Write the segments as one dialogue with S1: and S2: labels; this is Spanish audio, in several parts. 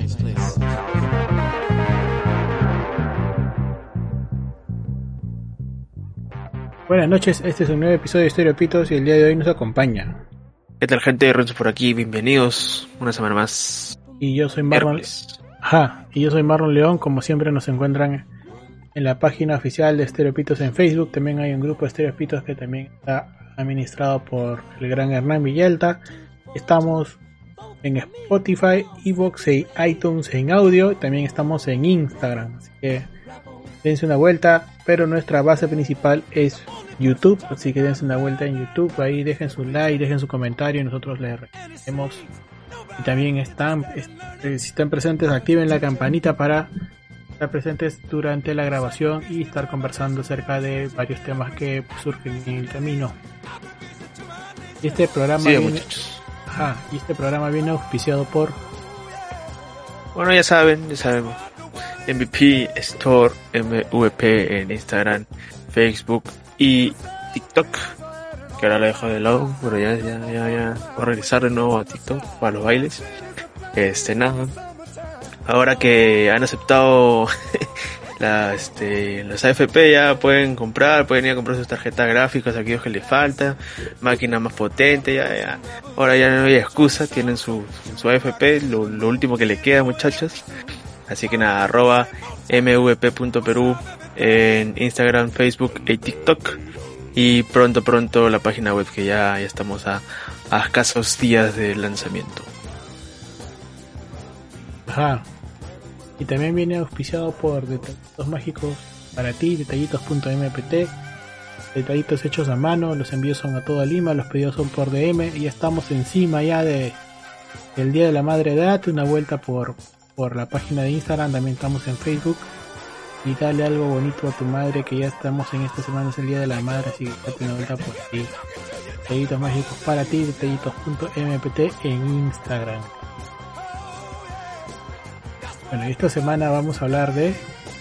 S1: Buenas noches, este es un nuevo episodio de Estereopitos y el día de hoy nos acompaña.
S2: ¿Qué tal, gente? Renzo por aquí, bienvenidos una semana más.
S1: Y yo soy Marlon. Y yo soy Marlon León. Como siempre nos encuentran en la página oficial de Estereopitos en Facebook. También hay un grupo de Estereopitos que también está administrado por el gran Hernán Villalta. Estamos en Spotify, Evox y iTunes en audio. También estamos en Instagram, así que dense una vuelta, pero nuestra base principal es YouTube, así que dense una vuelta en YouTube, ahí dejen su like, dejen su comentario y nosotros les respondemos. Y también si están presentes, activen la campanita para estar presentes durante la grabación y estar conversando acerca de varios temas que surgen en el camino. Y este programa viene auspiciado por...
S2: Bueno, ya sabemos. MVP Store, MVP en Instagram, Facebook y TikTok, que ahora lo dejo de lado, pero ya voy a regresar de nuevo a TikTok para los bailes. Nada, ahora que han aceptado los AFP, ya pueden ir a comprar sus tarjetas gráficas, aquellos que les faltan, máquina más potente, ahora ya no hay excusa, tienen su AFP, lo último que le queda, muchachos. Así que nada, @mvp.peru en Instagram, Facebook y TikTok. Y pronto la página web, que ya estamos a escasos días del lanzamiento.
S1: Ajá. Y también viene auspiciado por Detallitos Mágicos para ti, detallitos.mpt. Detallitos hechos a mano, los envíos son a toda Lima, los pedidos son por DM. Y ya estamos encima ya del Día de la Madre. Date una vuelta por la página de Instagram, también estamos en Facebook, y dale algo bonito a tu madre, que ya estamos en esta semana, es el Día de la Madre, así que date una vuelta por ti. Detallitos Mágicos para ti, detallitos.mpt en Instagram. Bueno, esta semana vamos a hablar de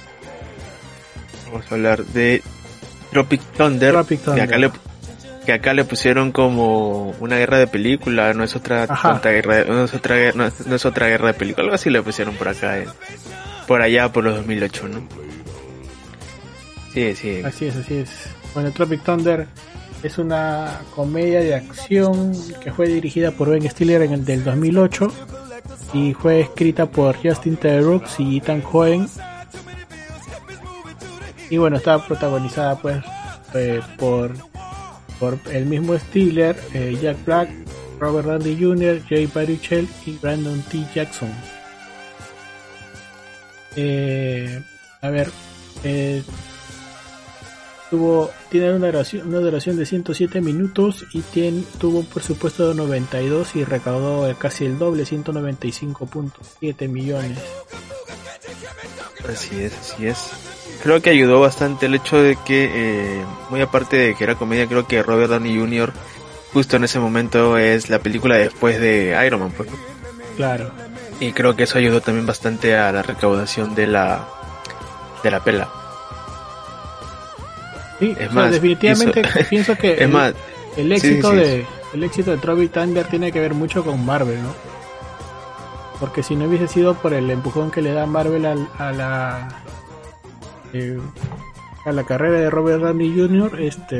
S2: Tropic Thunder. Que acá le pusieron como una guerra de película, no es otra guerra de película, algo así le pusieron por acá, por allá por los 2008, ¿no? Sí.
S1: Así es. Bueno, Tropic Thunder es una comedia de acción que fue dirigida por Ben Stiller en el del 2008 y fue escrita por Justin Theroux y Ethan Coen. Y bueno, estaba protagonizada pues por el mismo Stiller, Jack Black, Robert Downey Jr., Jay Baruchel y Brandon T. Jackson. Tiene una duración de 107 minutos y tuvo un presupuesto de 92 y recaudó casi el doble, 195.7 millones.
S2: Así es. Creo que ayudó bastante el hecho de que, muy aparte de que era comedia, creo que Robert Downey Jr. justo en ese momento es la película después de Iron Man, pues.
S1: Claro.
S2: Y creo que eso ayudó también bastante a la recaudación de la pela.
S1: Sí, definitivamente pienso que el éxito de Tropic Thunder tiene que ver mucho con Marvel, ¿no? Porque si no hubiese sido por el empujón que le da Marvel a la carrera de Robert Downey Jr.,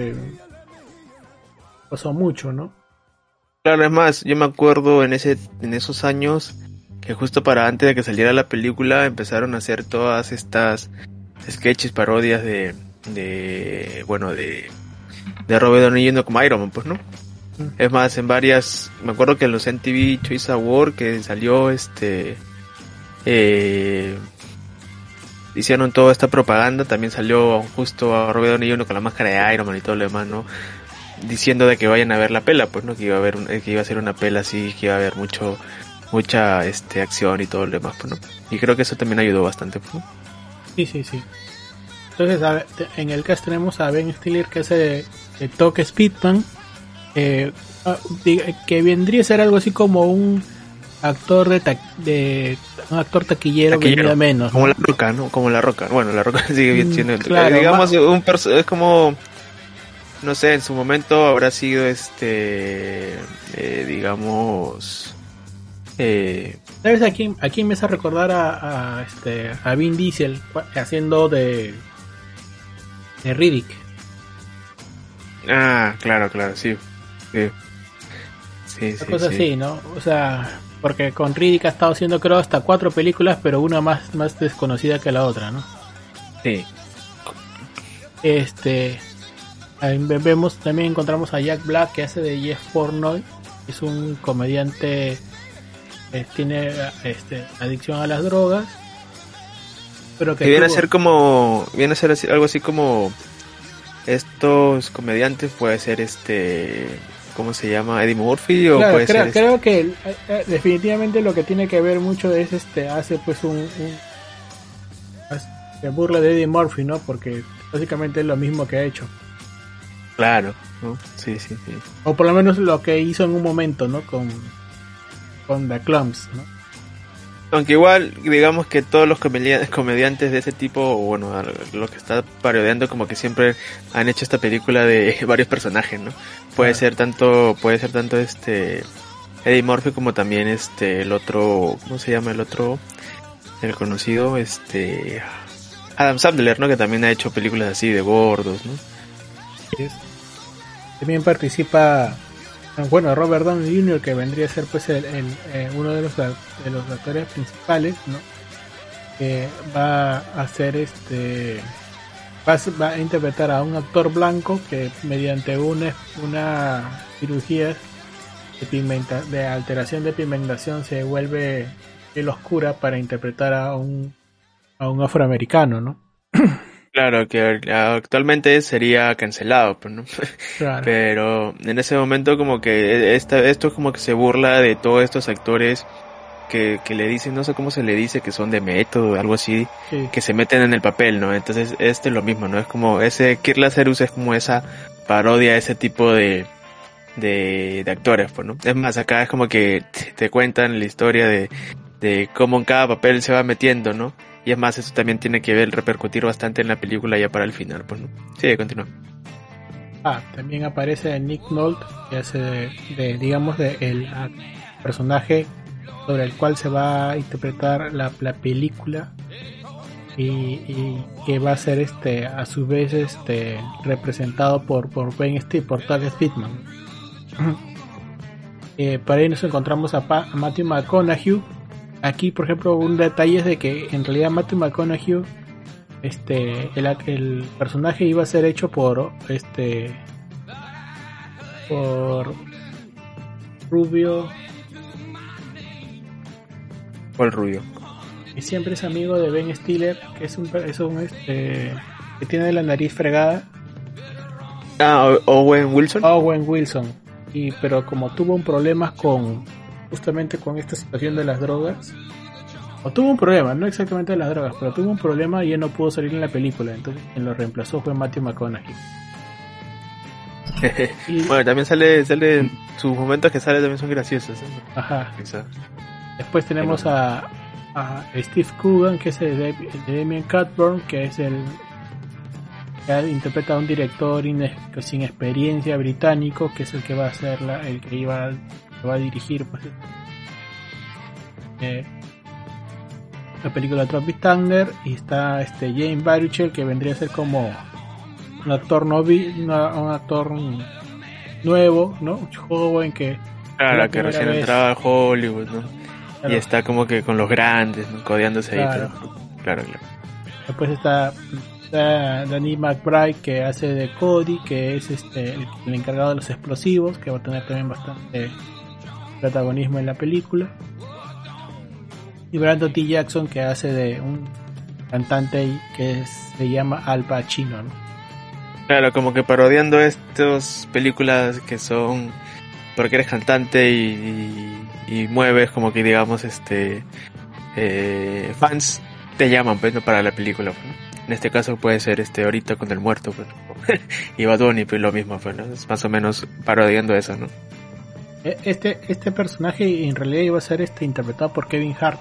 S1: pasó mucho, ¿no?
S2: Claro, es más, yo me acuerdo en esos años que justo para antes de que saliera la película empezaron a hacer todas estas sketches, parodias de Robert Downey Jr. como Iron Man, pues, ¿no? Es más, en varias, me acuerdo que en los MTV Choice Awards que salió hicieron toda esta propaganda, también salió justo a Robert Downey Jr. con la máscara de Iron Man y todo lo demás, ¿no? Diciendo de que vayan a ver la pela, pues, ¿no? Que iba a ser una pela así, que iba a haber mucha acción y todo lo demás, pues, ¿no? Y creo que eso también ayudó bastante, pues, ¿no?
S1: Sí. Entonces, en el cast tenemos a Ben Stiller, que hace de Toque Speedman, que vendría a ser algo así como un actor un actor taquillero venía menos, ¿no?
S2: Como La Roca, ¿no? Como La Roca. Bueno, La Roca sigue siendo
S1: claro,
S2: digamos es como, no sé, en su momento habrá sido digamos
S1: ¿Sabes a quién me hace recordar a Vin Diesel haciendo de Riddick?
S2: Claro, sí. Sí,
S1: Una cosa así, ¿no? O sea, porque con Riddick ha estado haciendo creo hasta 4 películas, pero una más desconocida que la otra, ¿no?
S2: Sí.
S1: Ahí vemos, también encontramos a Jack Black que hace de Jeff Portnoy, es un comediante que tiene adicción a las drogas, pero que
S2: viene a ser algo así como estos comediantes, puede ser ¿cómo se llama? Eddie Murphy o
S1: claro,
S2: puede ser
S1: creo que definitivamente lo que tiene que ver mucho es hace pues se burla de Eddie Murphy, ¿no? Porque básicamente es lo mismo que ha hecho.
S2: Claro, ¿no? Sí.
S1: O por lo menos lo que hizo en un momento, ¿no? Con The Clumps, ¿no?
S2: Aunque igual, digamos que todos los comediantes de ese tipo, bueno, lo que está parodiando, como que siempre han hecho esta película de varios personajes, ¿no? Puede ser tanto Eddie Murphy como también el otro, ¿cómo se llama el otro? El conocido, Adam Sandler, ¿no? Que también ha hecho películas así de gordos, ¿no?
S1: También participa, bueno, Robert Downey Jr., que vendría a ser pues uno de los actores principales, ¿no? Que va a hacer va a interpretar a un actor blanco que mediante una cirugía de alteración de pigmentación se vuelve piel oscura para interpretar a un afroamericano, ¿no?
S2: Claro, que actualmente sería cancelado, pues, ¿no?
S1: Claro.
S2: Pero en ese momento como que esto como que se burla de todos estos actores que le dicen, no sé cómo se le dice, que son de método, algo así,
S1: Sí.
S2: que se meten en el papel, ¿no? Entonces es lo mismo, ¿no? Es como Kirk Lazarus es como esa parodia a ese tipo de actores, pues, ¿no? Es más, acá es como que te cuentan la historia de cómo en cada papel se va metiendo, ¿no? Y es más, eso también tiene que repercutir bastante en la película ya para el final, pues, ¿no? Sí, continúa.
S1: También aparece Nick Nolte, que hace digamos, el personaje sobre el cual se va a interpretar la película y que va a ser a su vez representado por Doug Speedman. Para ahí nos encontramos a Matthew McConaughey. Aquí, por ejemplo, un detalle es de que en realidad Matthew McConaughey, el personaje iba a ser hecho por Rubio.
S2: ¿Cuál rubio?
S1: Que siempre es amigo de Ben Stiller, que es un que tiene la nariz fregada.
S2: Owen Wilson.
S1: Owen Wilson. Pero como tuvo un problema justamente con esta situación de las drogas, o tuvo un problema, no exactamente de las drogas, pero tuvo un problema y él no pudo salir en la película, entonces quien lo reemplazó fue Matthew McConaughey.
S2: Bueno, también sale sus momentos que sale también son graciosos, ¿eh?
S1: Ajá.
S2: Exacto.
S1: Después tenemos a Steve Coogan, que es el de Damien Cockburn, que es que interpreta a un director sin experiencia británico, que es el que va a ser el que va a dirigir pues, la película Tropic Thunder. Y está James Baruchel, que vendría a ser como un actor nuevo, ¿no? Joven que
S2: que recién entraba a Hollywood, ¿no? Claro. Y está como que con los grandes, ¿no? Codeándose
S1: claro.
S2: Ahí, pero claro.
S1: Después está Danny McBride, que hace de Cody, que es el encargado de los explosivos, que va a tener también bastante protagonismo en la película. Y Brandon T. Jackson, que hace de un cantante que se llama Al Pacino, ¿no?
S2: Claro, como que parodiando estas películas que son porque eres cantante y mueves como que digamos fans te llaman pues, ¿no? Para la película, pues, ¿no? En este caso puede ser ahorita con el muerto, pues, ¿no? Y Bad Bunny, pues lo mismo, pues, ¿no? Es más o menos parodiando eso, ¿no?
S1: Este personaje en realidad iba a ser interpretado por Kevin Hart,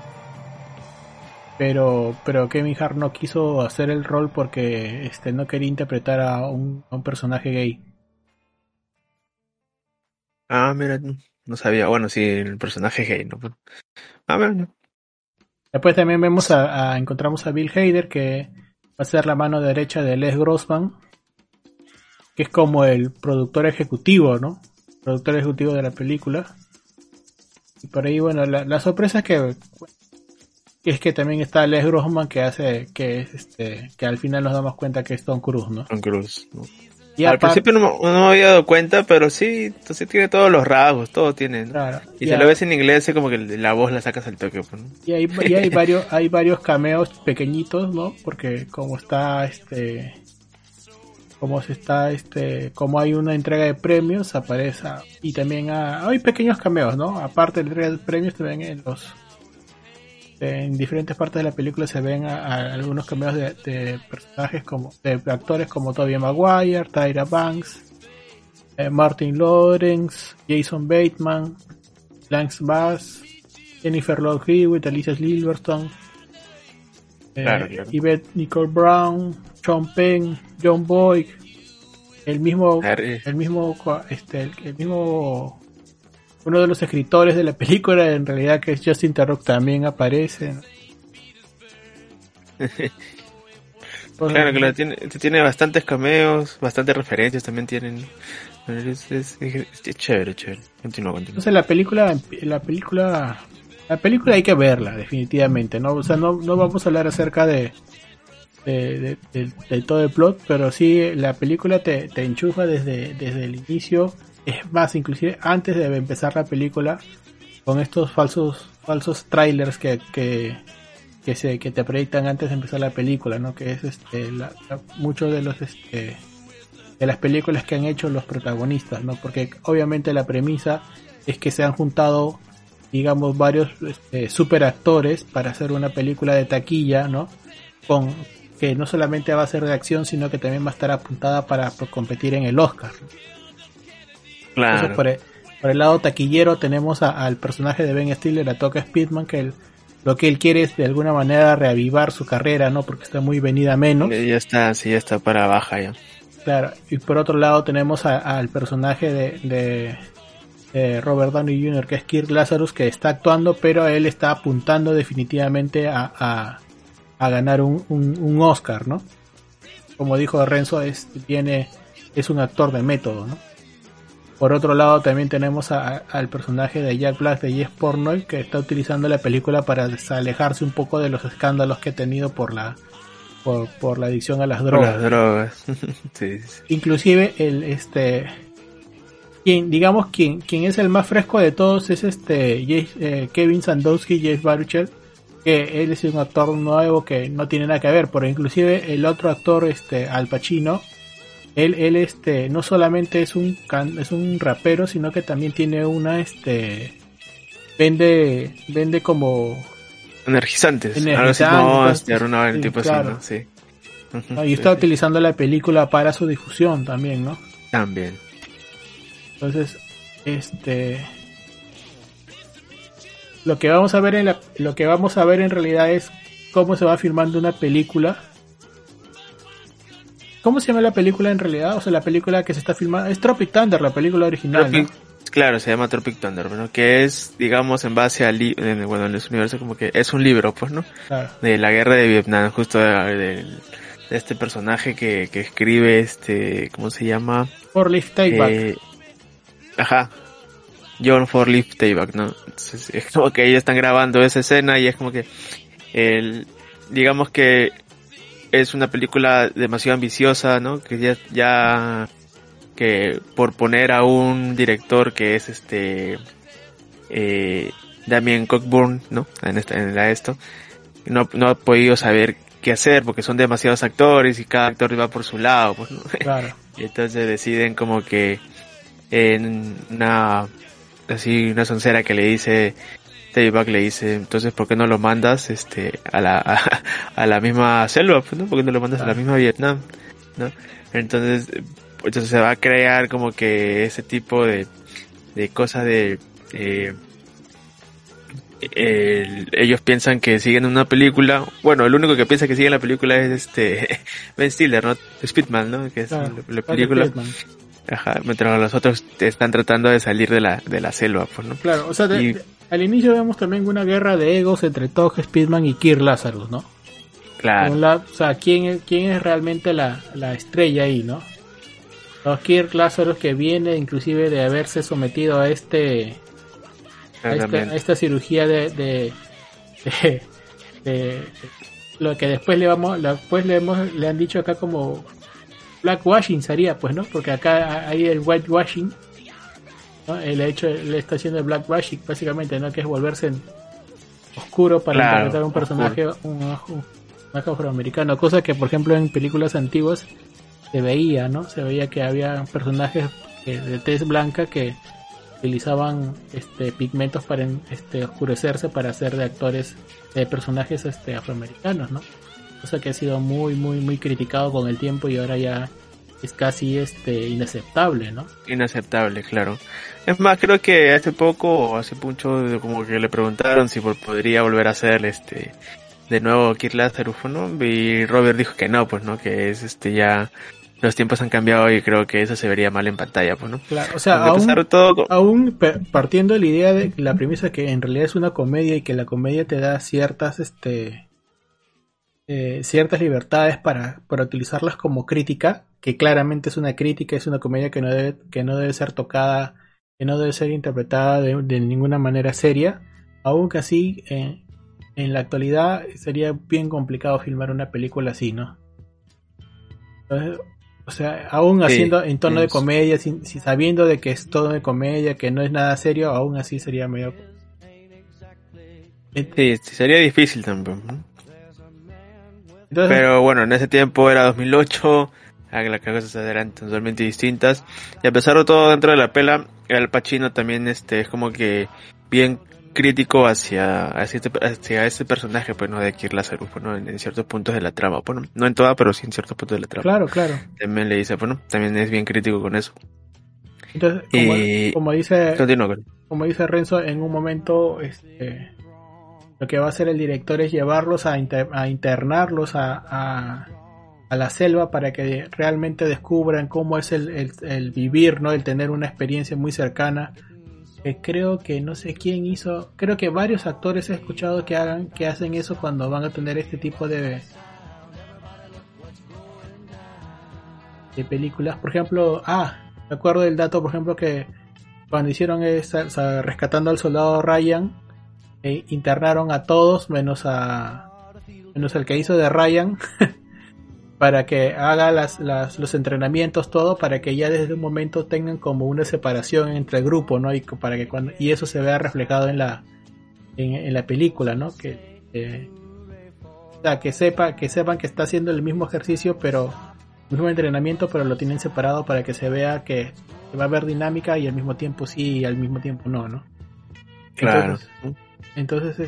S1: pero Kevin Hart no quiso hacer el rol porque no quería interpretar a un personaje gay.
S2: Mira, No sabía, bueno, sí, el personaje gay, ¿no? Ah, bueno.
S1: Después también encontramos a Bill Hader, que va a ser la mano derecha de Les Grossman, que es como el productor ejecutivo, ¿no? Productor ejecutivo de la película. Y por ahí, bueno, la sorpresa es que también está Les Grossman, que hace que al final nos damos cuenta que es Tom Cruise, ¿no?
S2: Tom Cruise, ¿no?
S1: Y
S2: al principio no me había dado cuenta, pero sí, entonces tiene todos los rasgos, todo tiene, ¿no?
S1: Claro,
S2: y si lo ves en inglés, es como que la voz la sacas al toque, pues, ¿no?
S1: Y hay varios cameos pequeñitos, ¿no? Porque como hay una entrega de premios, aparece, y también hay pequeños cameos, ¿no? Aparte de la entrega de premios, también en diferentes partes de la película se ven a algunos cameos de personajes de actores como Tobey Maguire, Tyra Banks, Martin Lawrence, Jason Bateman, Lance Bass, Jennifer Love Hewitt, Alicia Silverstone,
S2: claro.
S1: Yvette Nicole Brown, Sean Penn, John Boyd, el mismo uno de los escritores de la película, en realidad, que es Justin Theroux, también aparece, ¿no?
S2: Claro que tiene bastantes cameos, bastantes referencias también tienen. Es chévere. Continúa.
S1: Entonces la película hay que verla, definitivamente, ¿no? O sea, no vamos a hablar acerca de todo el plot, pero sí la película te enchufa desde el inicio. Es más, inclusive antes de empezar la película, con estos falsos trailers que te proyectan antes de empezar la película, ¿no? Que es muchos de los de las películas que han hecho los protagonistas, ¿no? Porque obviamente la premisa es que se han juntado, digamos, varios super actores para hacer una película de taquilla, ¿no? Que no solamente va a ser de acción, sino que también va a estar apuntada para competir en el Oscar, ¿no?
S2: Claro.
S1: Entonces, por el lado taquillero tenemos al personaje de Ben Stiller, a Toca Speedman, que lo que él quiere es de alguna manera reavivar su carrera, ¿no? Porque está muy venida a menos.
S2: Ya está para baja ya.
S1: Claro, y por otro lado tenemos al personaje de Robert Downey Jr., que es Kirk Lazarus, que está actuando, pero él está apuntando definitivamente a ganar un Oscar, ¿no? Como dijo Renzo, es un actor de método, ¿no? Por otro lado también tenemos al personaje de Jack Black de Yes Pornoy, que está utilizando la película para alejarse un poco de los escándalos que ha tenido por la adicción a las drogas.
S2: Las drogas. Sí.
S1: Inclusive quien es el más fresco de todos es Kevin Sandowski, Jace Baruchel, que él es un actor nuevo que no tiene nada que ver, pero inclusive el otro actor, Al Pacino, él no solamente es un rapero, sino que también tiene vende como
S2: energizantes, Monster, una
S1: sí,
S2: tipo
S1: claro.
S2: así, ¿no? Sí.
S1: Y está utilizando la película para su difusión también, ¿no?
S2: También.
S1: Entonces, lo que vamos a ver en realidad es cómo se va filmando una película. ¿Cómo se llama la película en realidad? O sea, la película que se está filmando es Tropic Thunder, la película original, ¿no?
S2: Claro, se llama Tropic Thunder, ¿no? Que es, digamos, en base en ese universo como que es un libro, pues, ¿no?
S1: Claro.
S2: De la guerra de Vietnam, justo de este personaje que escribe, ¿cómo se llama?
S1: Forleaf Tayback.
S2: John Forleaf Tayback, ¿no? Entonces, es como que ellos están grabando esa escena y es como que digamos que es una película demasiado ambiciosa, ¿no? Que ya que por poner a un director que es Damien Cockburn, ¿no? No ha podido saber qué hacer porque son demasiados actores y cada actor va por su lado, pues, ¿no?
S1: Claro.
S2: Y entonces deciden como que en una soncera que le dice Tayback, le dice, entonces ¿por qué no lo mandas a la misma selva, pues, ¿no? ¿Por qué no lo mandas a la misma Vietnam, ¿no? Entonces se va a crear como que ese tipo de cosas ellos piensan que siguen una película. Bueno, el único que piensa que sigue la película es Ben Stiller, ¿no? Speedman, ¿no? Que es la película. Ajá, mientras los otros están tratando de salir de la selva, pues, ¿no?
S1: Claro, o sea, al inicio vemos también una guerra de egos entre Todd Speedman y Kirk Lazarus, ¿no?
S2: Claro.
S1: O sea, ¿quién es realmente la estrella ahí, ¿no? Kirk Lazarus, que viene inclusive de haberse sometido a esta cirugía de lo que después le han dicho acá como blackwashing sería, pues, ¿no? Porque acá hay el whitewashing, ¿no? Le está haciendo el blackwashing básicamente, ¿no? Que es volverse en oscuro para interpretar un personaje, un afroamericano, cosa que por ejemplo en películas antiguas se veía, ¿no? Se veía que había personajes de tez blanca que utilizaban pigmentos para oscurecerse para hacer de actores de personajes afroamericanos, ¿no? Cosa que ha sido muy muy muy criticado con el tiempo y ahora ya es casi inaceptable, ¿no?
S2: Inaceptable, claro. Es más, creo que hace mucho como que le preguntaron si podría volver a hacer de nuevo Kirk Lazarus, ¿no? Y Robert dijo que no, pues, ¿no? Que es ya los tiempos han cambiado y creo que eso se vería mal en pantalla, pues, ¿no?
S1: Claro, o sea, aún partiendo de la idea de la premisa que en realidad es una comedia y que la comedia te da ciertas libertades para utilizarlas como crítica, que claramente es una crítica, es una comedia que no debe ser tocada, que no debe ser interpretada de ninguna manera seria. Aún que así, en la actualidad sería bien complicado filmar una película así, ¿no? Entonces, o sea, aún haciendo en tono de comedia, sabiendo de que es tono de comedia, que no es nada serio, aún así sería medio...
S2: Sí, sería difícil también, ¿no?
S1: Entonces,
S2: pero bueno, en ese tiempo era 2008, las cosas eran totalmente distintas, y a pesar de todo, dentro de la pela, Al Pacino también es como que bien crítico hacia ese personaje, pues, ¿no? De Kirk Lazarus, pues, ¿no? En ciertos puntos de la trama, bueno, no en toda, pero sí en ciertos puntos de la trama.
S1: Claro.
S2: También le dice, bueno, también es bien crítico con eso.
S1: Entonces, como dice Renzo, en un momento, lo que va a hacer el director es llevarlos a internarlos a la selva para que realmente descubran cómo es el vivir, ¿no? El tener una experiencia muy cercana. Creo que no sé quién hizo, creo que varios actores he escuchado que hacen eso cuando van a tener este tipo de películas. Por ejemplo, me acuerdo del dato, por ejemplo, que cuando hicieron Rescatando al Soldado Ryan, internaron a todos menos el que hizo de Ryan para que haga los entrenamientos, todo, para que ya desde un momento tengan como una separación entre el grupo, ¿no? Y para que y eso se vea reflejado en la película, ¿no? O sea, que sepan que está haciendo el mismo ejercicio, pero el mismo entrenamiento, pero lo tienen separado para que se vea que va a haber dinámica y al mismo tiempo sí y al mismo tiempo no, ¿no?
S2: Claro.
S1: Entonces,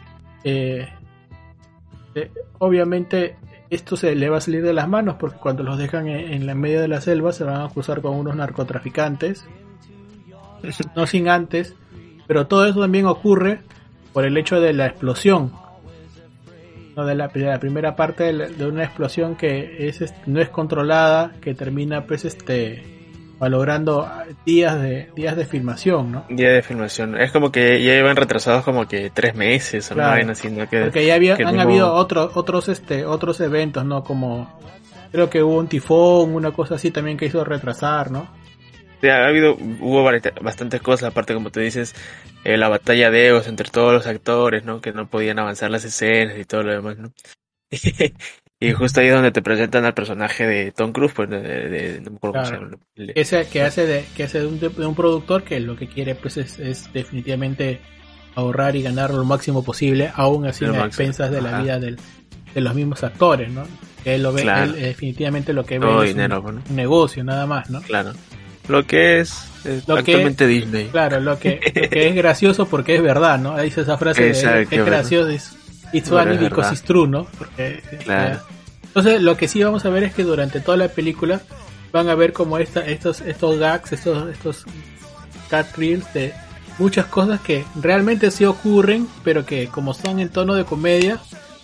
S1: obviamente esto se le va a salir de las manos porque cuando los dejan en la medio de la selva se van a cruzar con unos narcotraficantes, no sin antes, pero todo eso también ocurre por el hecho de la explosión, ¿no? De la primera parte de una explosión que no es controlada, que termina pues valorando días de filmación, ¿no?
S2: Día de filmación. Es como que ya iban retrasados como que 3 meses o
S1: claro,
S2: no, haciendo que
S1: porque ya han habido otros eventos, ¿no? Como creo que hubo un tifón, una cosa así también que hizo retrasar, ¿no?
S2: Sí, hubo bastantes cosas, aparte como tú dices, la batalla de egos entre todos los actores, ¿no? Que no podían avanzar las escenas y todo lo demás, ¿no? Y justo ahí es donde te presentan al personaje de Tom Cruise, pues no me acuerdo cómo se llama.
S1: Que hace de un productor que lo que quiere pues es definitivamente ahorrar y ganar lo máximo posible, aún así a expensas de la vida de los mismos actores, ¿no? Que él lo ve, él definitivamente lo que ve es dinero, un negocio nada más, ¿no?
S2: Claro. Lo que es actualmente Disney.
S1: Claro, lo que es gracioso porque es verdad, ¿no? Ahí dice esa frase es gracioso, it's funny because it's true, ¿no? Porque,
S2: claro.
S1: Entonces lo que sí vamos a ver es que durante toda la película van a ver como estos gags, estos cat reels de muchas cosas que realmente sí ocurren, pero que como son en tono de comedia,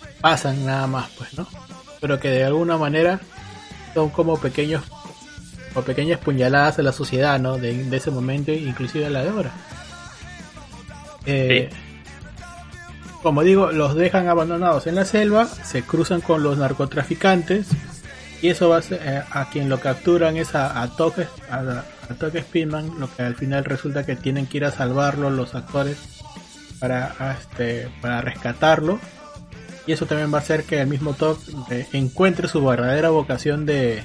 S1: pasan nada más, pues, ¿no? Pero que de alguna manera son como pequeños pequeñas puñaladas a la sociedad, ¿no? De ese momento, inclusive a la de ahora.
S2: Sí.
S1: Como digo, los dejan abandonados en la selva, se cruzan con los narcotraficantes y eso va a ser, a quien lo capturan es a Toque Speedman, lo que al final resulta que tienen que ir a salvarlo los actores para rescatarlo, y eso también va a hacer que el mismo Toque encuentre su verdadera vocación de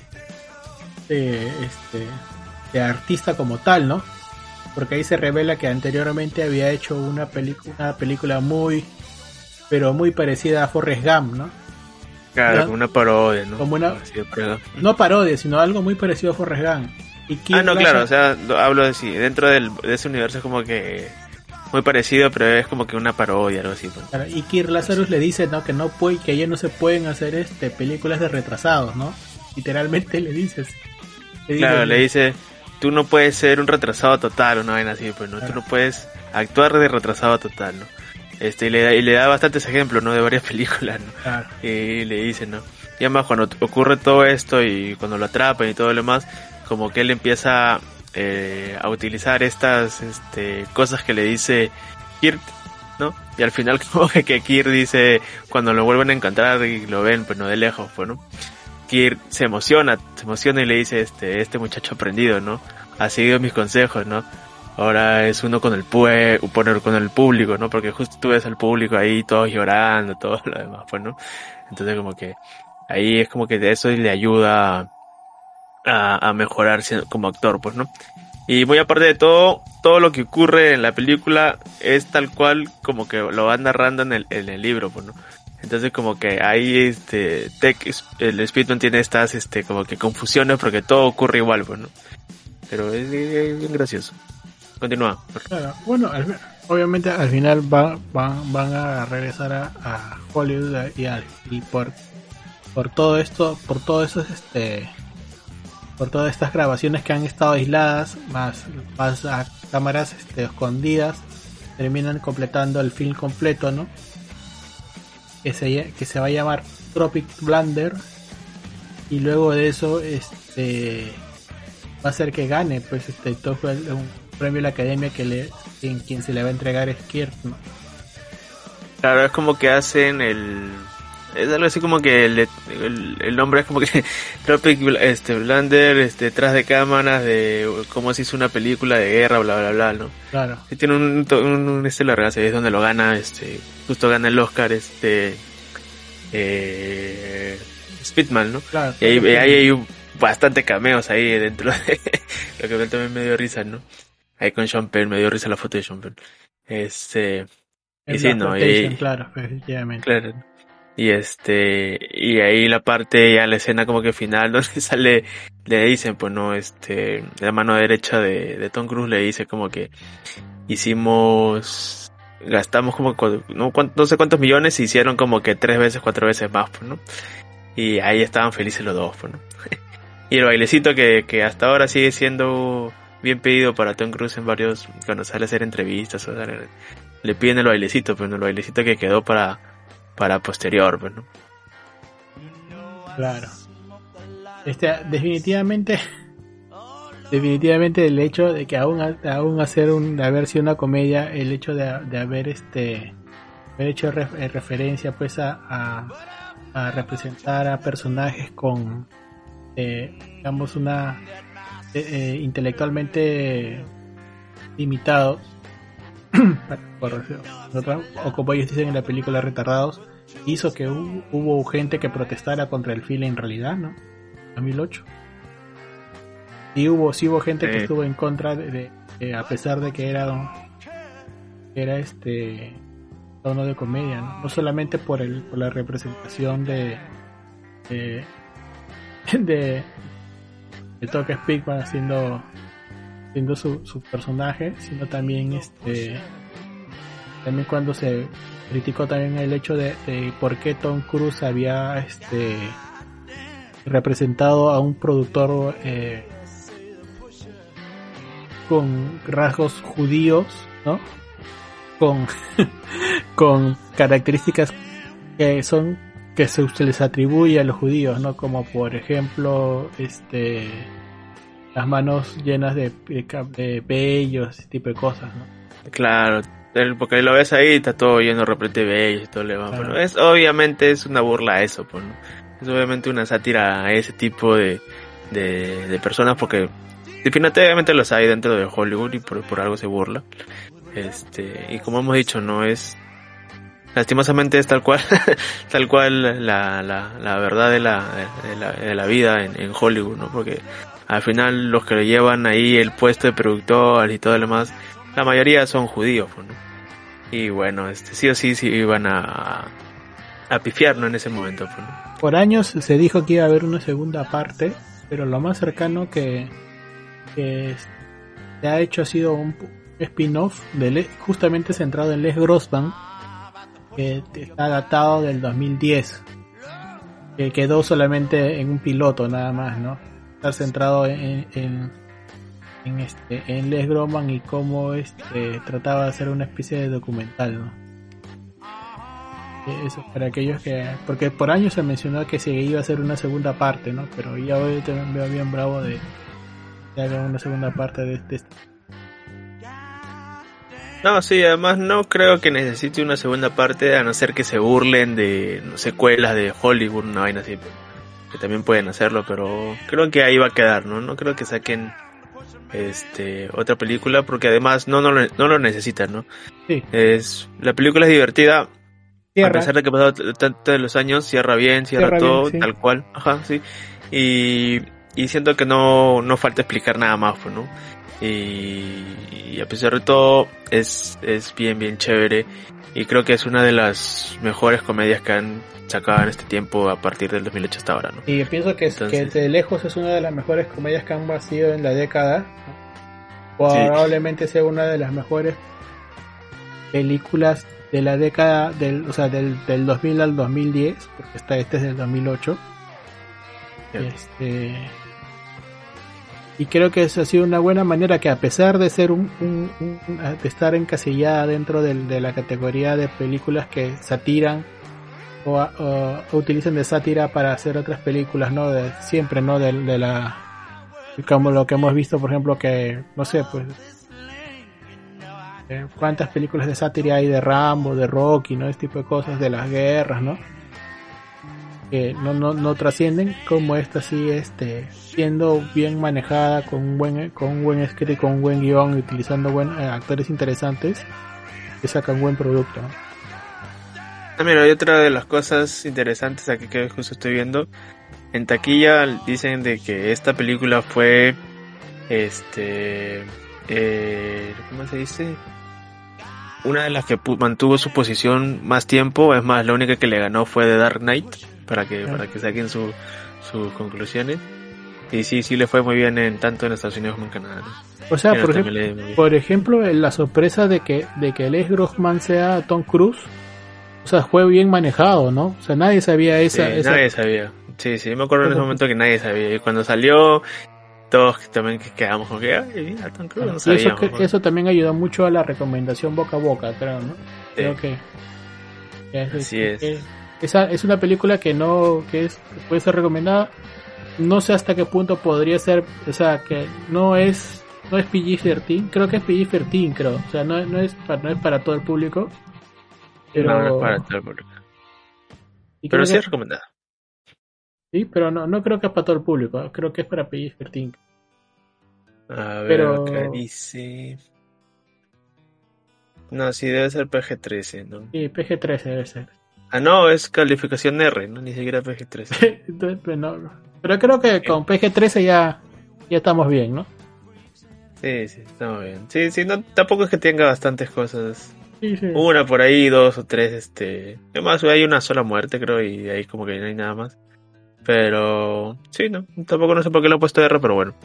S1: artista como tal, ¿no? Porque ahí se revela que anteriormente había hecho una película muy parecida a Forrest Gump, ¿no?
S2: Claro, como una parodia, ¿no?
S1: Como no parodia, sino algo muy parecido a Forrest Gump.
S2: Claro, o sea, hablo de dentro de ese universo es como que muy parecido, pero es como que una parodia, algo así. Pues.
S1: Claro, y Kirk Lazarus le dice, ¿no? Que no puede, que ya no se pueden hacer películas de retrasados, ¿no? Literalmente le dices.
S2: Le dice, tú no puedes ser un retrasado total, una vaina así, pues, ¿no? Claro. Tú no puedes actuar de retrasado total, ¿no? Y le da bastantes ejemplos, ¿no? De varias películas, ¿no? Claro. Y le dice, ¿no? Y además cuando ocurre todo esto y cuando lo atrapan y todo lo demás, como que él empieza a utilizar estas cosas que le dice Kirk, ¿no? Y al final como que Kirk dice, cuando lo vuelven a encontrar y lo ven, pues no de lejos, pues, ¿no? Kirk se emociona y le dice, este muchacho aprendido, ¿no? Ha seguido mis consejos, ¿no? Ahora es uno con el público, ¿no? Porque justo tú ves al público ahí todos llorando, todo lo demás, pues, ¿no? Entonces como que ahí es como que de eso le ayuda a mejorar como actor, pues, ¿no? Y muy aparte de todo lo que ocurre en la película es tal cual como que lo van narrando en el libro, pues, ¿no? Entonces como que ahí el Speedman tiene estas como que confusiones porque todo ocurre igual, pues, ¿no? Pero es bien gracioso. Continúa.
S1: Claro, bueno, obviamente al final van a regresar a Hollywood y por todo esto, por todas estas grabaciones que han estado aisladas, más a cámaras escondidas, terminan completando el film completo, ¿no? Que se va a llamar Tropic Thunder, y luego de eso va a ser que gane pues un premio de la academia quien se le va a entregar es Kirk, ¿no?
S2: Claro, es como que hacen es algo así como que el nombre es como que Tropic Thunder, detrás de cámaras de cómo se hizo una película de guerra, bla bla bla, ¿no? Claro. Y tiene un largazo, es donde lo gana, justo gana el Oscar Speedman, ¿no? Claro. Y ahí hay bastante cameos ahí dentro de lo que también me dio risa, ¿no? Ahí con Sean Penn, me dio risa la foto de Sean Penn. Y sí, ¿no?
S1: Claro, efectivamente.
S2: Claro. Y ahí la parte, ya la escena como que final, donde le dicen, pues, no, la mano derecha de Tom Cruise le dice como que gastamos como, no sé cuántos millones, y hicieron como que 3 veces, 4 veces más, pues, ¿no? Y ahí estaban felices los dos, pues, ¿no? Y el bailecito que hasta ahora sigue siendo bien pedido para Tom Cruise cuando sale a hacer entrevistas, o sea, le piden el bailecito, pues, ¿no? El bailecito que quedó para posterior, pues, ¿no?
S1: Claro. Definitivamente el hecho de que aún haber sido una comedia, el hecho de haber hecho referencia pues a representar a personajes con digamos intelectualmente limitados o como ellos dicen en la película, retardados, hizo que hubo gente que protestara contra el film en realidad, ¿no? 2008. Y sí hubo gente que estuvo en contra de a pesar de que era tono de comedia, ¿no? No solamente por la representación de Toque Speedman haciendo su personaje, sino también también cuando se criticó también el hecho de por qué Tom Cruise había representado a un productor con rasgos judíos, ¿no? con características que se les atribuye a los judíos, ¿no? Como por ejemplo las manos llenas de vellos, ese tipo de cosas, ¿no?
S2: Claro, porque lo ves ahí, está todo lleno de repente de bellos y todo le va.
S1: Claro.
S2: Bueno, obviamente es una burla a eso, pues, ¿no? Es obviamente una sátira a ese tipo de personas, porque definitivamente los hay dentro de Hollywood y por algo se burla. Y como hemos dicho, no es, lastimosamente es tal cual, tal cual la verdad de la vida en Hollywood, ¿no? Porque al final los que lo llevan ahí el puesto de productor y todo lo demás, la mayoría son judíos, pues, ¿no? Y bueno, sí o sí iban a pifiar, ¿no? En ese momento, pues, ¿no?
S1: Por años se dijo que iba a haber una segunda parte, pero lo más cercano que se ha hecho ha sido un spin-off justamente centrado en Les Grossman, que está datado del 2010, que quedó solamente en un piloto nada más, ¿no? Está centrado en Les Grossman y cómo trataba de hacer una especie de documental, ¿no? Eso para aquellos porque por años se mencionó que se iba a hacer una segunda parte, ¿no? Pero ya hoy también veo bien bravo de que hagan una segunda parte de este.
S2: No, sí, además no creo que necesite una segunda parte, a no ser que se burlen de secuelas de Hollywood, una vaina así, que también pueden hacerlo, pero creo que ahí va a quedar, ¿no? No creo que saquen otra película, porque además no lo necesitan, ¿no?
S1: Sí.
S2: La película es divertida.
S1: Cierra.
S2: A pesar de que ha pasado tantos los años, cierra bien, cierra todo,
S1: bien, sí.
S2: Tal cual, ajá, sí. Y siento que no falta explicar nada más, pues, ¿no? Y a pesar de todo, es bien chévere. Y creo que es una de las mejores comedias que han sacado en este tiempo a partir del 2008 hasta ahora, ¿no?
S1: Y yo pienso que de lejos es una de las mejores comedias que han sido en la década, ¿no? Probablemente sea una de las mejores películas de la década del 2000 al 2010, porque este es del 2008. Y creo que eso ha sido una buena manera, que a pesar de ser de estar encasillada dentro de la categoría de películas que satiran o utilizan de sátira para hacer otras películas, ¿no? Siempre, ¿no? De la, como lo que hemos visto, por ejemplo, que no sé, pues cuántas películas de sátira hay de Rambo, de Rocky, ¿no? Este tipo de cosas, de las guerras, ¿no? Que no trascienden, como esta sí, siendo bien manejada, con un buen script, con un buen guión, utilizando actores interesantes, que sacan buen producto, ¿no?
S2: Mira, hay otra de las cosas interesantes aquí que justo estoy viendo. En taquilla dicen de que esta película fue, ¿cómo se dice? Una de las que mantuvo su posición más tiempo. Es más, la única que le ganó fue The Dark Knight, para que saquen sus conclusiones. Y sí le fue muy bien tanto en Estados Unidos como en Canadá, ¿no?
S1: O sea, por ejemplo, la sorpresa de que Les Grossman sea Tom Cruise, o sea, fue bien manejado, ¿no? O sea, nadie sabía esa...
S2: Nadie sabía. Sí, me acuerdo en ese momento que nadie sabía. Y cuando salió, todos también quedamos como que, ay, mira, Tom Cruise, no sabíamos.
S1: Eso también ayudó mucho a la recomendación boca a boca, creo, ¿no?
S2: Sí.
S1: Creo que
S2: así es.
S1: Es una película que puede ser recomendada. No sé hasta qué punto podría ser, o sea, que no es PG-13, creo que es PG-13, creo. O sea, no es para todo el público. Pero,
S2: no es para todo el público. Pero sí es recomendada.
S1: Sí, pero no creo que es para todo el público. Creo que es para PG-13.
S2: A ver, acá dice... No, sí debe ser PG-13, ¿no?
S1: Sí, PG-13 debe ser.
S2: Ah, no, es calificación R, ¿no? Ni siquiera PG-13.
S1: Entonces, no. Pero creo que con PG-13 ya estamos bien, ¿no?
S2: Sí, estamos bien. Sí, no, tampoco es que tenga bastantes cosas.
S1: Sí.
S2: Una por ahí, 2 o 3, además hay una sola muerte, creo, y ahí como que no hay nada más. Pero sí, no, tampoco no sé por qué lo he puesto R, pero bueno.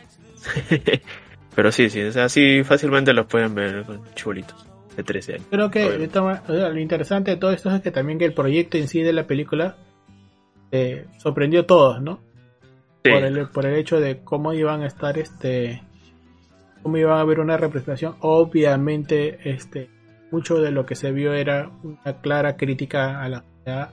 S2: Pero sí, o sea, sí fácilmente los pueden ver con chibolitos de 13 años.
S1: Creo que lo interesante de todo esto es que también que el proyecto en sí de la película sorprendió a todos, ¿no? Sí. Por el hecho de cómo iban a estar cómo iban a haber una representación. Obviamente mucho de lo que se vio era una clara crítica a la sociedad.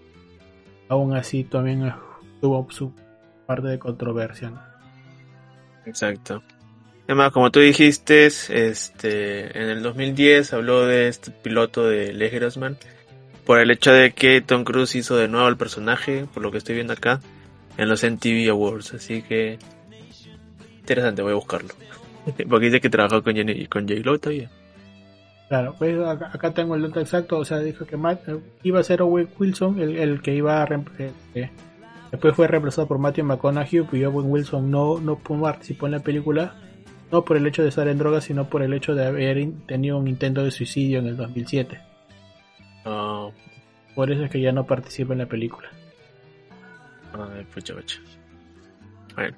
S1: Aún así también tuvo su parte de controversia, ¿no?
S2: Exacto. Además, como tú dijiste, en el 2010 habló de este piloto de Les Grossman por el hecho de que Tom Cruise hizo de nuevo el personaje, por lo que estoy viendo acá, en los MTV Awards. Así que interesante, voy a buscarlo. Porque dice que trabajó con J-Lo todavía.
S1: Claro, pues acá tengo el dato exacto, o sea, dijo que iba a ser Owen Wilson, el que iba a después fue reemplazado por Matthew McConaughey, y Owen Wilson no participó en la película, no por el hecho de estar en drogas, sino por el hecho de haber tenido un intento de suicidio en el 2007. Por eso es que ya no participa en la película.
S2: Ay, pucha. Bueno.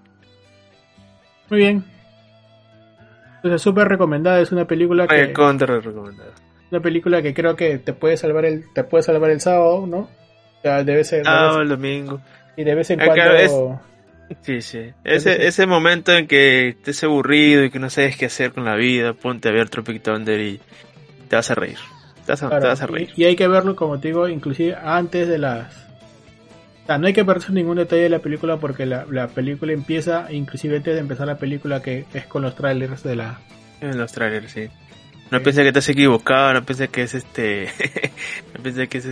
S1: Muy bien. Entonces, súper recomendada, es una película que...
S2: Contra recomendada.
S1: Una película que creo que te puede salvar el sábado, ¿no? O sea, debe ser...
S2: El domingo.
S1: Y de vez en cuando...
S2: Sí. Ese momento en que estés aburrido y que no sabes qué hacer con la vida, ponte a ver Tropic Thunder y te vas a reír. Te vas a reír.
S1: Y hay que verlo, como te digo, inclusive antes de las... O sea, no hay que perderse ningún detalle de la película porque la película empieza, inclusive antes de empezar la película, que es con los trailers de la...
S2: En los trailers, sí. No pienses que te has equivocado, no pienses que es no pienses que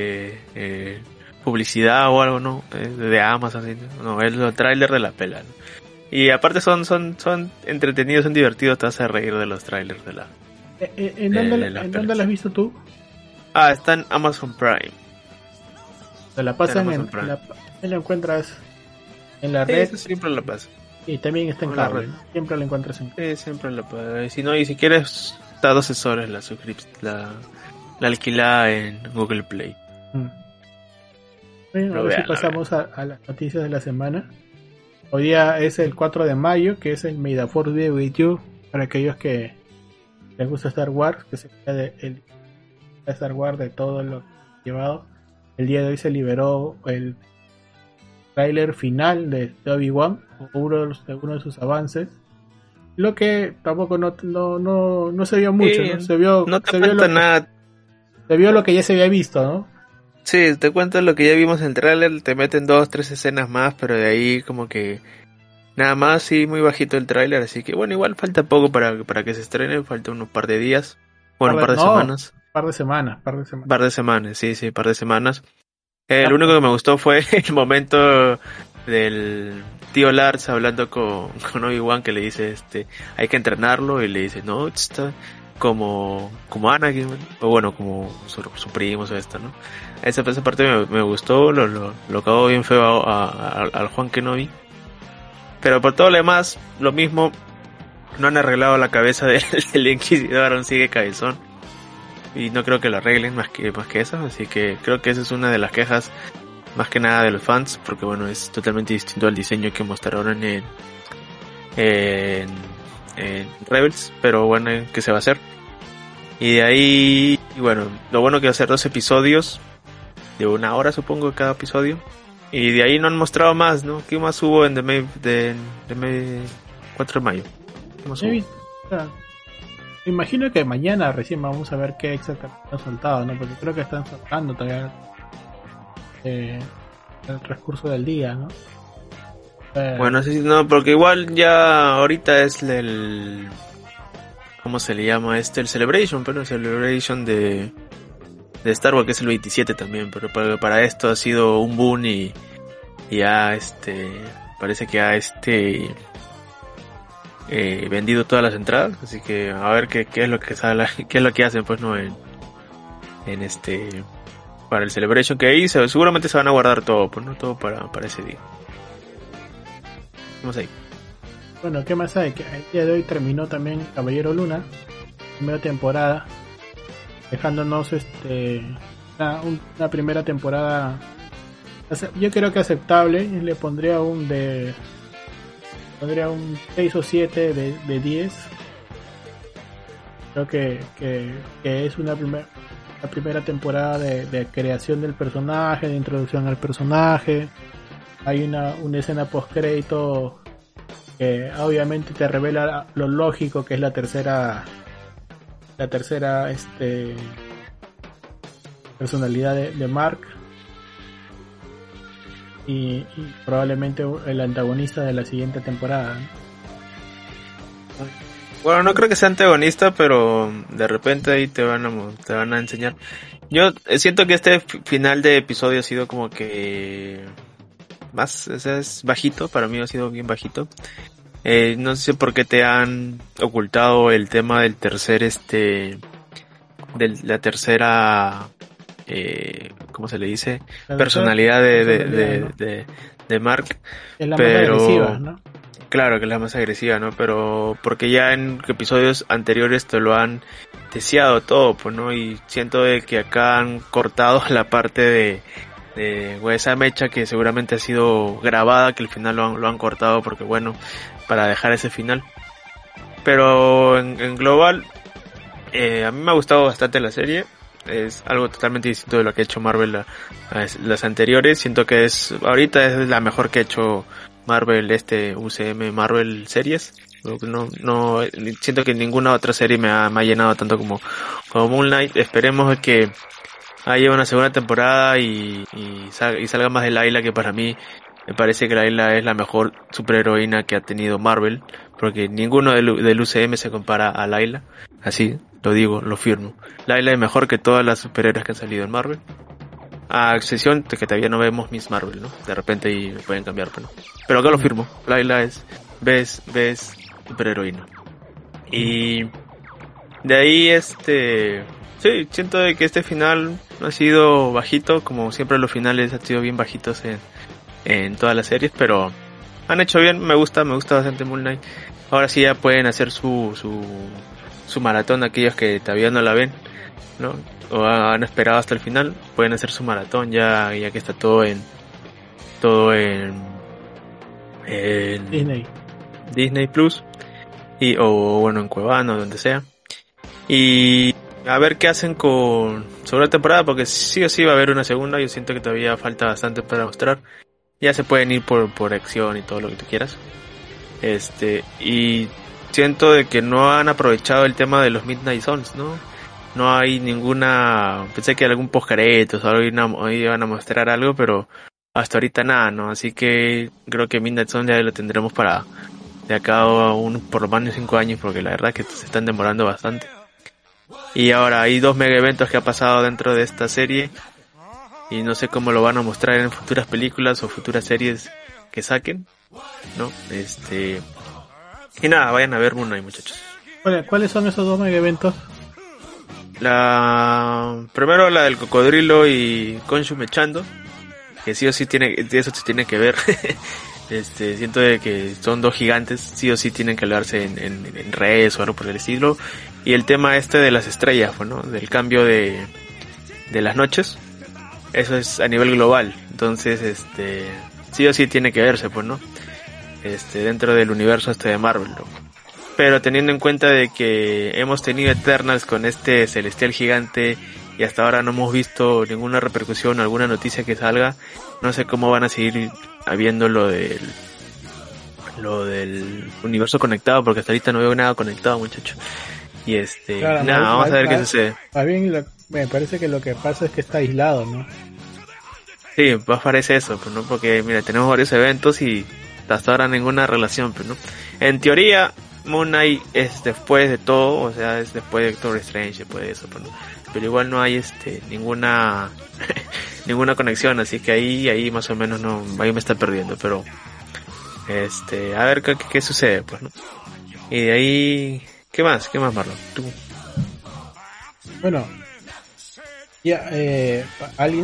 S2: es publicidad o algo, no, de Amazon, así, no, es el tráiler de la pela, ¿no? Y aparte son entretenidos, son divertidos, te vas a reír de los trailers de la...
S1: ¿En dónde la has visto tú?
S2: Está en Amazon Prime.
S1: Te la pasan la encuentras en la red.
S2: Siempre la paso.
S1: Y también está en cable, ¿no? Siempre la encuentras en cable.
S2: Sí, siempre la paso. Si quieres, está a 12 soles la alquilada en Google Play.
S1: Bueno, a ver si pasamos a las noticias de la semana. Hoy día es el 4 de mayo, que es el May the Force be with you, para aquellos que les gusta Star Wars, que se quede el Star Wars de todo lo llevado. El día de hoy se liberó el tráiler final de Obi-Wan, uno de sus avances. Lo que tampoco no se vio mucho, ¿no? Se vio
S2: nada.
S1: Se vio lo que ya se había visto, ¿no?
S2: Sí, te cuento lo que ya vimos en el tráiler, te meten 2-3 escenas más, pero de ahí como que nada más, sí, muy bajito el tráiler, así que bueno, igual falta poco para que se estrene, falta unos par de días, bueno, un par de semanas.
S1: Par de semanas.
S2: Par de semanas, sí, par de semanas. Lo único que me gustó fue el momento del tío Lars hablando con Obi-Wan, que le dice, hay que entrenarlo, y le dice, no, está como Anakin, o bueno, como su primo, ¿no? Esa parte me gustó, lo acabó bien feo al Juan Kenobi. Pero por todo lo demás, lo mismo, no han arreglado la cabeza del Inquisidor, aún sigue cabezón. Y no creo que lo arreglen más que eso, así que creo que esa es una de las quejas más que nada de los fans, porque bueno, es totalmente distinto al diseño que mostraron en Rebels, pero bueno, ¿qué se va a hacer? Y de ahí, bueno, lo bueno que va a ser 2 episodios de 1 hora, supongo, cada episodio, y de ahí no han mostrado más, ¿no? ¿Qué más hubo en The May 4 de mayo? ¿Qué más hubo?
S1: Me imagino que mañana recién vamos a ver qué exactamente han soltado, ¿no? Porque creo que están soltando todavía el transcurso del día, ¿no?
S2: Bueno, sí, no, porque igual ya ahorita es el... ¿Cómo se le llama el Celebration? Pero el Celebration de Star Wars, que es el 27 también, pero para esto ha sido un boom y ya parece que ha vendido todas las entradas, así que a ver qué es lo que sale, qué es lo que hacen, pues, no en para el Celebration, que ahí seguramente se van a guardar todo, pues, no todo para ese día. Vamos ahí.
S1: Bueno, ¿qué más hay? Que el día de hoy terminó también Caballero Luna, primera temporada, dejándonos una primera temporada, yo creo que aceptable. Le pondría un 6 o 7 de 10. Creo que es la primera temporada de creación del personaje, de introducción al personaje. Hay una escena post crédito que obviamente te revela lo lógico que es la tercera personalidad de Mark, y probablemente el antagonista de la siguiente temporada, ¿no?
S2: Bueno, no creo que sea antagonista, pero de repente ahí te van a enseñar. Yo siento que este final de episodio ha sido como que más, o sea, es bajito, para mí ha sido bien bajito. No sé por qué te han ocultado el tema del tercer, de la tercera, ¿cómo se le dice? Personalidad de Mark.
S1: Es la
S2: pero
S1: más agresiva, ¿no?
S2: Claro que es la más agresiva, ¿no? Pero porque ya en episodios anteriores te lo han deseado todo, pues, ¿no? Y siento de que acá han cortado la parte de esa mecha que seguramente ha sido grabada, que al final lo han cortado porque, bueno, para dejar ese final. Pero en global, a mí me ha gustado bastante la serie. Es algo totalmente distinto de lo que ha hecho Marvel las anteriores. Siento que ahorita es la mejor que ha hecho Marvel, UCM Marvel series. No siento que ninguna otra serie me ha llenado tanto como Moon Knight. Esperemos que haya una segunda temporada y salga más de Layla, que para mí me parece que Layla es la mejor superheroína que ha tenido Marvel, porque ninguno del UCM se compara a Layla. Así lo digo, lo firmo. Layla es mejor que todas las superhéroes que han salido en Marvel, a excepción de que todavía no vemos Miss Marvel, ¿no? De repente y pueden cambiar, pero acá lo firmo. Layla es ves superheroína. Y de ahí sí, siento de que este final ha sido bajito, como siempre los finales han sido bien bajitos en todas las series, pero han hecho bien. Me gusta bastante Moon Knight. Ahora sí ya pueden hacer su maratón, aquellos que todavía no la ven, ¿no? O han esperado hasta el final, pueden hacer su maratón ya que está todo en Disney Plus, o bueno, en Cuevana o donde sea, y a ver qué hacen con segunda temporada, porque sí o sí va a haber una segunda. Yo siento que todavía falta bastante para mostrar. Ya se pueden ir por acción y todo lo que tú quieras. Y siento de que no han aprovechado el tema de los Midnight Suns, ¿no? No hay ninguna... Pensé que algún poscaretos o algo iban a mostrar algo, pero hasta ahorita nada, ¿no? Así que creo que Midnight Suns ya lo tendremos para de acá a por lo menos 5 años, porque la verdad que se están demorando bastante. Y ahora hay 2 mega eventos que ha pasado dentro de esta serie, y no sé cómo lo van a mostrar en futuras películas o futuras series que saquen, ¿no? Y nada, vayan a ver Moon Knight, muchachos.
S1: ¿Cuáles son esos 2 mega eventos?
S2: Primero la del cocodrilo y Khonshu mechando, que sí o sí eso se tiene que ver. Siento de que son 2 gigantes, sí o sí tienen que hablarse en redes o algo por el estilo. Y el tema de las estrellas, ¿no? Del cambio de las noches. Eso es a nivel global. Entonces, sí o sí tiene que verse, pues, ¿no? Dentro del universo de Marvel, ¿no? Pero teniendo en cuenta de que hemos tenido Eternals con este celestial gigante y hasta ahora no hemos visto ninguna repercusión, alguna noticia que salga, no sé cómo van a seguir habiendo lo del universo conectado, porque hasta ahorita no veo nada conectado, muchachos. Y
S1: claro,
S2: vamos a ver qué sucede.
S1: Más bien me parece que lo que pasa es que está aislado, ¿no?
S2: Sí, pues parece eso, pues, ¿no? Porque mira, tenemos varios eventos y hasta ahora ninguna relación, pues, ¿no? En teoría Moon Knight es después de todo, o sea, es después de Doctor Strange, después de eso, pues, ¿no? Pero igual no hay ninguna ninguna conexión, así que ahí más o menos no, ahí me está perdiendo, pero a ver qué sucede, pues, ¿no? Y de ahí, ¿qué más, Marlon? ¿Tú?
S1: Bueno, ya alguien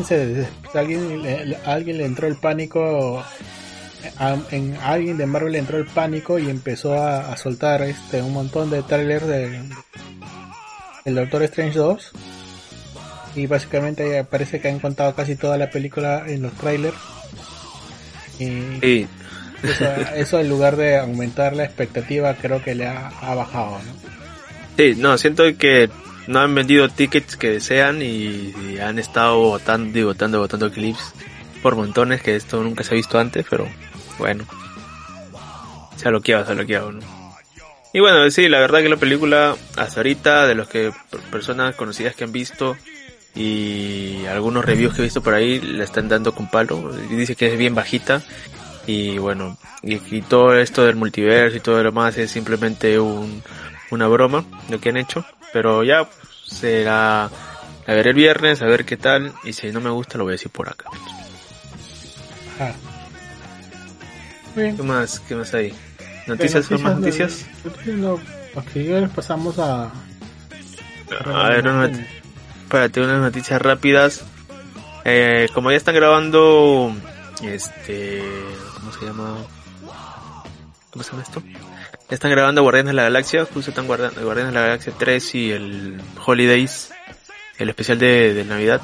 S1: le entró el pánico, alguien de Marvel le entró el pánico y empezó a soltar un montón de trailers del Doctor Strange 2, y básicamente parece que han contado casi toda la película en los trailers, y sí. Eso en lugar de aumentar la expectativa creo que le ha bajado, ¿no?
S2: Sí, no, siento que no han vendido tickets que desean y han estado botando clips por montones, que esto nunca se ha visto antes, pero bueno, se ha bloqueado, ¿no? Y bueno, sí, la verdad que la película hasta ahorita, de los que personas conocidas que han visto y algunos reviews que he visto por ahí, la están dando con palo, y dice que es bien bajita, Y bueno, y todo esto del multiverso y todo lo más es simplemente una broma lo que han hecho. Pero ya será a ver el viernes, a ver qué tal. Y si no me gusta, lo voy a decir por acá.
S1: Ah. Muy bien.
S2: ¿Qué más hay? ¿Noticias? ¿Son más noticias?
S1: Ok, ahora pasamos a
S2: ver, espérate, unas noticias rápidas. Como ya están grabando, ¿cómo se llama esto? Ya están grabando Guardianes de la Galaxia, justo están Guardianes de la Galaxia 3 y el Holidays, el especial de Navidad.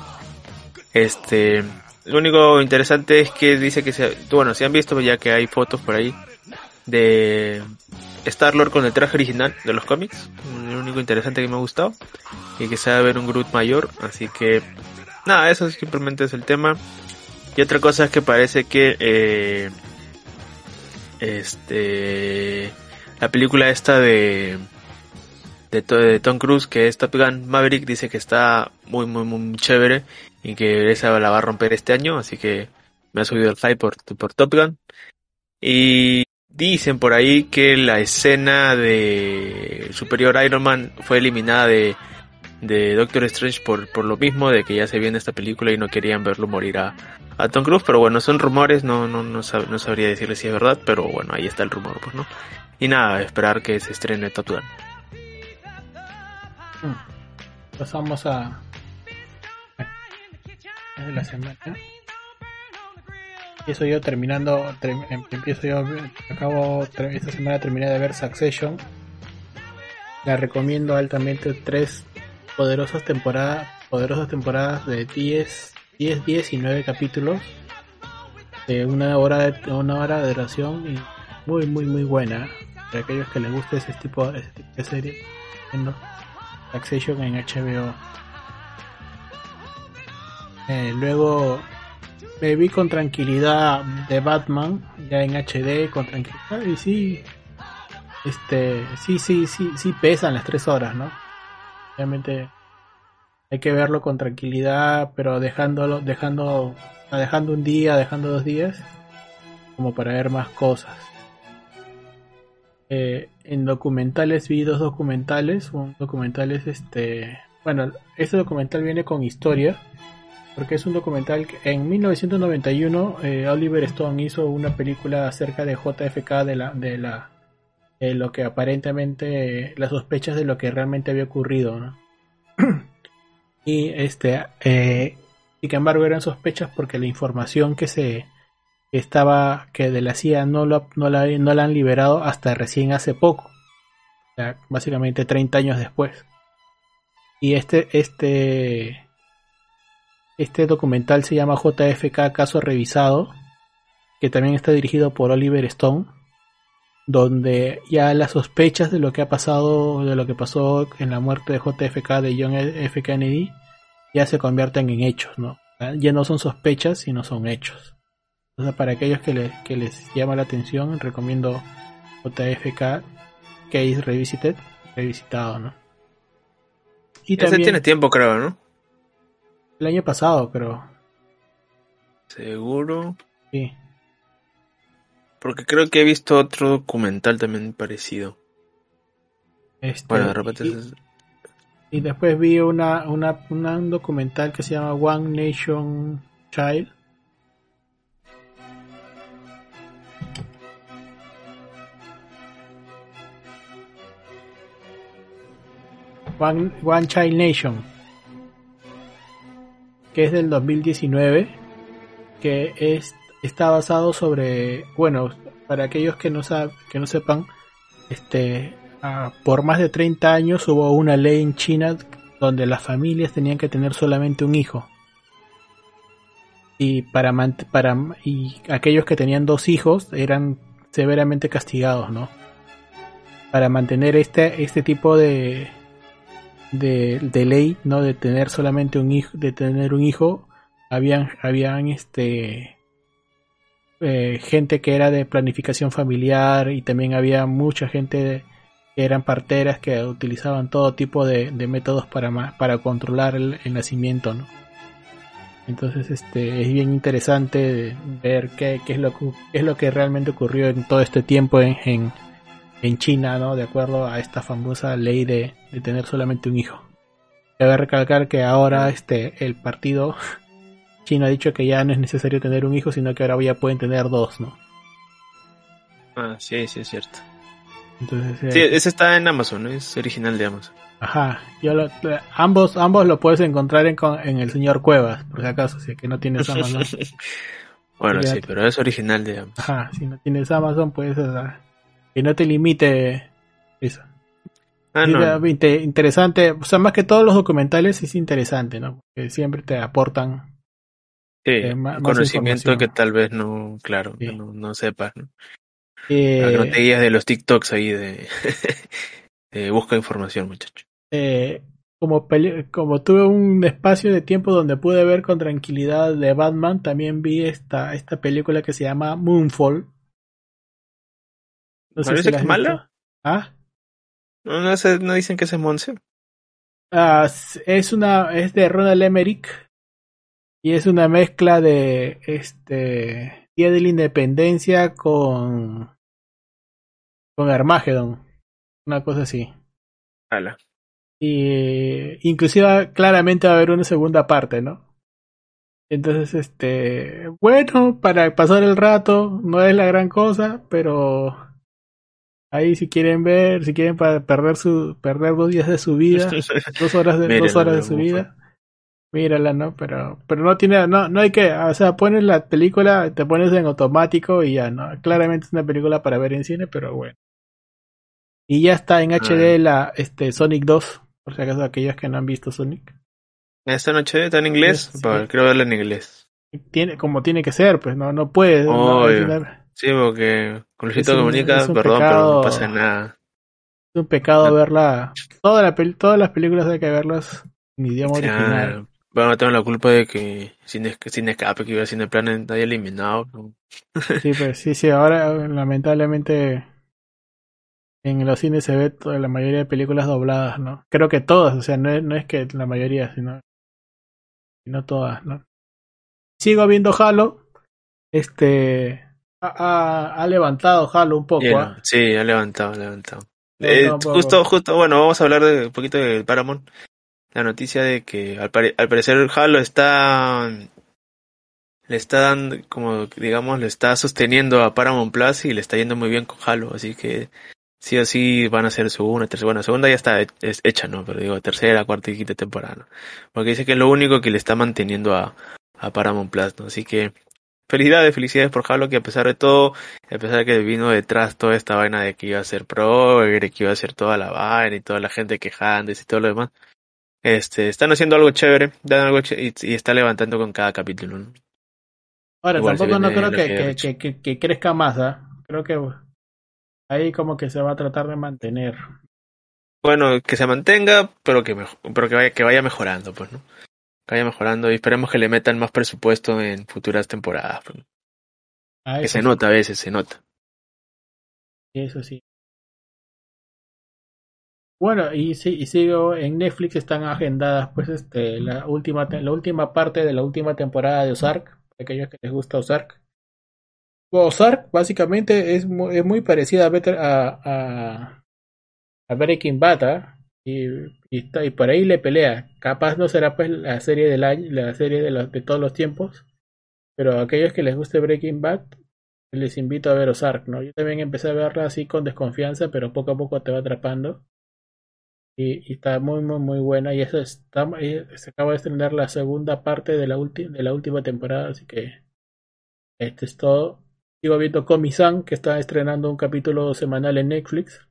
S2: Lo único interesante es que dice que si han visto ya que hay fotos por ahí de Star-Lord con el traje original de los cómics, lo único interesante que me ha gustado, y que se va a ver un Groot mayor, así que nada, eso simplemente es el tema. Y otra cosa es que parece que la película esta de Tom Cruise, que es Top Gun Maverick, dice que está muy muy muy chévere y que esa la va a romper este año, así que me ha subido el hype por Top Gun. Y dicen por ahí que la escena de Superior Iron Man fue eliminada de Doctor Strange por lo mismo, de que ya se viene esta película y no querían verlo morir a Tom Cruise, pero bueno, son rumores, no sabría decirle si es verdad, pero bueno, ahí está el rumor, pues, ¿no? Y nada, esperar que se estrene Top Gun.
S1: Pasamos a la semana. Empiezo yo esta semana terminé de ver Succession. La recomiendo altamente. 3 poderosas temporadas de 10 y 9 capítulos de una hora de duración, y muy muy muy buena para aquellos que les guste ese tipo de serie. Succession en HBO. Luego me vi con tranquilidad de Batman ya en HD con tranquilidad, y sí pesan las 3 horas, ¿no? Obviamente hay que verlo con tranquilidad, pero dejando un día, dejando 2 días como para ver más cosas. En documentales vi 2 documentales. Un documental es este documental viene con historia, porque es un documental que en 1991 Oliver Stone hizo una película acerca de JFK, de lo que aparentemente las sospechas de lo que realmente había ocurrido, ¿no? Y sin embargo eran sospechas porque la información que de la CIA no la han liberado hasta recién hace poco, o sea, básicamente 30 años después. Y este documental se llama JFK Caso Revisado, que también está dirigido por Oliver Stone, donde ya las sospechas de lo que pasó en la muerte de JFK, de John F. Kennedy, ya se convierten en hechos, ¿no? Ya no son sospechas, sino son hechos. Entonces, para aquellos que les llama la atención, recomiendo JFK Case revisitado, ¿no? Y
S2: ese
S1: también
S2: tiene tiempo, creo, ¿no?
S1: el año pasado, creo.
S2: ¿Seguro?
S1: Sí.
S2: Porque creo que he visto otro documental también parecido. Bueno, de repente
S1: y después vi un documental que se llama One Nation Child. One Child Nation, que es del 2019, que está basado sobre, bueno, para aquellos que no sepan, por más de 30 años hubo una ley en China donde las familias tenían que tener solamente un hijo, y y aquellos que tenían 2 hijos eran severamente castigados, ¿no? Para mantener este tipo de ley, ¿no? De tener solamente un hijo, habían gente que era de planificación familiar, y también había mucha gente que eran parteras que utilizaban todo tipo de métodos para controlar el nacimiento, ¿no? Entonces es bien interesante ver qué es lo que realmente ocurrió en todo este tiempo en China, ¿no? De acuerdo a esta famosa ley de tener solamente un hijo. Cabe recalcar que ahora el partido chino ha dicho que ya no es necesario tener un hijo, sino que ahora ya pueden tener dos, ¿no?
S2: Sí, es cierto.
S1: Entonces,
S2: Sí, ese está en Amazon, ¿no? Es original de Amazon.
S1: ajá, ambos lo puedes encontrar en el señor Cuevas, por si acaso, si es que no tienes Amazon.
S2: Bueno, sí, pero es original de Amazon.
S1: Ajá, si no tienes Amazon, puedes que no te limite eso.
S2: No.
S1: Interesante, o sea, más que todos los documentales es interesante, ¿no? Porque siempre te aportan
S2: Sí,
S1: más
S2: conocimiento que
S1: información.
S2: tal vez no, claro, que
S1: Sí.
S2: no sepas, ¿no? Para que no te
S1: Eh,
S2: guías de los TikToks ahí de busca información, muchacho.
S1: eh, como tuve un espacio de tiempo donde pude ver con tranquilidad de Batman, también vi esta película que se llama Moonfall. No sé si
S2: ¿Parece
S1: la
S2: que
S1: has
S2: es
S1: visto.
S2: mala?
S1: ¿Ah?
S2: No dicen que ese es Monse.
S1: Es de Ronald Emmerich y es una mezcla de Día de la Independencia con Armageddon, una cosa así.
S2: Ala.
S1: Y inclusive claramente va a haber una segunda parte, ¿no? Entonces, bueno, para pasar el rato, no es la gran cosa, pero ahí si quieren ver, si quieren para perder 2 días de su vida, 2 horas dos
S2: Mírenlo,
S1: horas de
S2: pero
S1: su
S2: Monse.
S1: vida, mírala, ¿no? Pero no tiene, no hay que, o sea, pones la película, te pones en automático y ya, ¿no? Claramente es una película para ver en cine, pero bueno. Y ya está en HD Sonic 2, por si acaso aquellos que no han visto Sonic.
S2: Esta noche está en inglés,
S1: Sí,
S2: quiero verla en inglés.
S1: como tiene que ser, pues no puede, no,
S2: Obvio. Sí, porque con
S1: es
S2: Luisito
S1: un, es
S2: Comunica,
S1: un
S2: perdón, pero no
S1: pecado,
S2: pasa nada.
S1: es un pecado
S2: No,
S1: verla, todas las películas hay que verlas en idioma original.
S2: bueno, no tengo la culpa de que sin escape que iba haciendo el plan haya eliminado, ¿no?
S1: Sí, pues sí, ahora lamentablemente en los cines se ve la mayoría de películas dobladas, ¿no? Creo que todas, o sea, no es que la mayoría, sino todas, ¿no? Sigo viendo Halo, ha levantado Halo un poco,
S2: Lleno,
S1: ¿ah?
S2: sí, ha levantado.
S1: Levantado un poco.
S2: Justo, bueno, vamos a hablar de un poquito de Paramount. La noticia de que al parecer Halo le está dando, como digamos, le está sosteniendo a Paramount Plus y le está yendo muy bien con Halo, así que sí o sí van a hacer segunda, tercera, bueno, segunda ya está hecha, ¿no? Pero digo, tercera, cuarta y quinta temporada, ¿no? Porque dice que es lo único que le está manteniendo a Paramount Plus, ¿no? Así que felicidades por Halo, que a pesar de todo, a pesar de que vino detrás toda esta vaina de que iba a ser progre, que iba a ser toda la vaina y toda la gente quejándose y todo lo demás, están haciendo algo chévere, y está levantando con cada capítulo, ¿no?
S1: Ahora,
S2: Igual se
S1: tampoco no
S2: viene
S1: creo
S2: lo que he hecho.
S1: que crezca más, ¿ah? Creo que ahí como que se va a tratar de mantener.
S2: Bueno, que se mantenga, pero que vaya mejorando, pues, ¿no? Que vaya mejorando y esperemos que le metan más presupuesto en futuras temporadas, pues, ¿no?
S1: Ah,
S2: Que
S1: eso
S2: se
S1: sí,
S2: nota a veces, se nota.
S1: eso sí. Bueno, y sigo en Netflix están agendadas pues la última parte de la última temporada de Ozark, para aquellos que les gusta Ozark. Ozark básicamente es muy parecida a Breaking Bad, ¿ah? Y por ahí le pelea. Capaz no será pues la serie del año, la serie de todos los tiempos, pero a aquellos que les guste Breaking Bad, les invito a ver Ozark, ¿no? Yo también empecé a verla así con desconfianza, pero poco a poco te va atrapando. Y está muy buena. Y se acaba de estrenar la segunda parte de de la última temporada, así que este es todo. Sigo viendo Komi-san, que está estrenando un capítulo semanal en Netflix.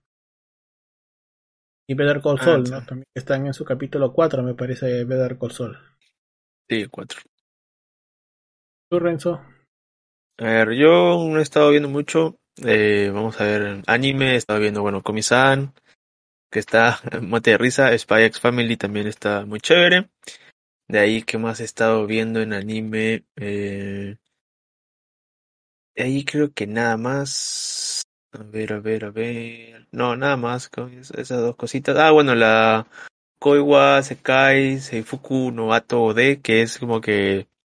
S1: Y Better Call
S2: Ah,
S1: Saul, ¿no? También están en su capítulo 4 me parece, Better Call Saul.
S2: sí, 4.
S1: ¿Tú, Renzo?
S2: A ver, yo no he estado viendo mucho. Vamos a ver anime, he estado viendo, bueno, Komi-san, que está mate de risa. Spy X Family también está muy chévere. De ahí, ¿qué más he estado viendo en anime? De ahí creo que nada más. A ver. No, nada más con esas dos cositas. Ah, bueno, la Koiwa Sekai Seifuku no Ato de, que es como que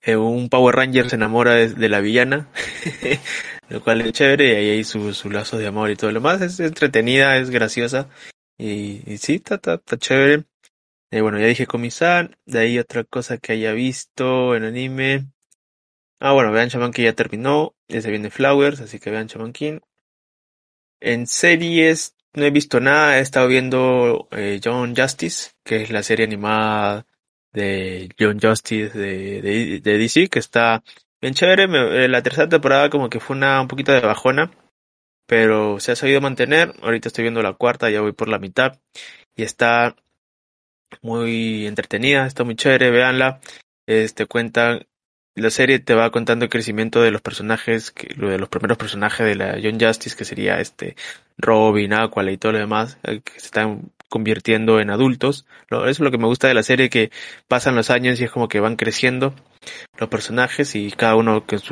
S2: un Power Ranger se enamora de la villana, lo cual es chévere, y ahí hay sus lazos de amor y todo lo más. Es entretenida, es graciosa, y sí, está chévere. Bueno, ya dije Komi-san, de ahí otra cosa que haya visto en anime. Bueno, vean Shaman King ya terminó, ya se viene Flowers, así que vean Shaman King. En series no he visto nada, he estado viendo Young Justice, que es la serie animada de Young Justice de DC, que está bien chévere. La tercera temporada como que fue un poquito de bajona, pero se ha sabido mantener. Ahorita estoy viendo la cuarta, ya voy por la mitad, y está muy entretenida, está muy chévere, véanla. Cuenta, la serie te va contando el crecimiento de los personajes, lo de los primeros personajes de la Young Justice, que sería Robin, Aqualad y todo lo demás, que se están convirtiendo en adultos. Eso es lo que me gusta de la serie, que pasan los años y es como que van creciendo los personajes y cada uno con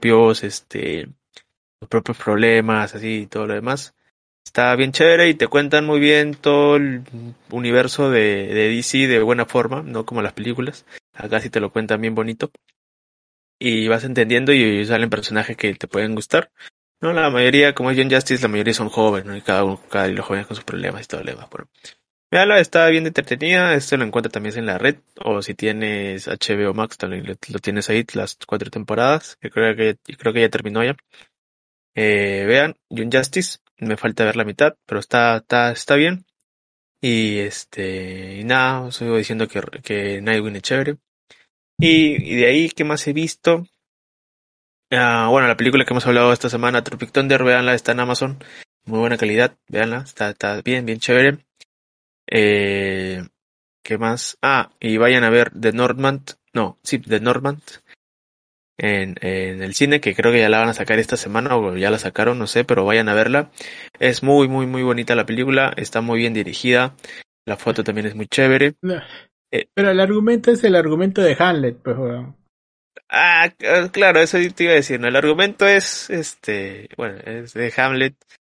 S2: sus propios problemas, así y todo lo demás. Está bien chévere y te cuentan muy bien todo el universo de DC de buena forma, no como las películas. Acá sí te lo cuentan bien bonito. Y vas entendiendo y salen personajes que te pueden gustar. No, la mayoría, como es John Justice, la mayoría son jóvenes, ¿no? Y cada los jóvenes con sus problemas y todo lo demás. Bueno, véala, está bien entretenida. Esto lo encuentras también en la red. O si tienes HBO Max, también lo tienes ahí, las 4 temporadas. Creo que ya terminó ya. Vean, Young Justice, me falta ver la mitad, pero está bien. Y nada, os sigo diciendo que Nightwing es chévere. Y de ahí, ¿qué más he visto? Bueno, la película que hemos hablado esta semana, Tropic Thunder, veanla, está en Amazon. Muy buena calidad, veanla, está bien chévere. Eh, ¿Qué más? Y vayan a ver The Northman, no, sí, The Northman, en el cine, que creo que ya la van a sacar esta semana o ya la sacaron, no sé, pero vayan a verla. Es muy bonita la película, está muy bien dirigida, la foto también es muy chévere.
S1: No,
S2: Eh,
S1: pero el argumento es el argumento de Hamlet, pues, weón.
S2: claro, eso te iba a decir, ¿no? El argumento es, bueno, es de Hamlet,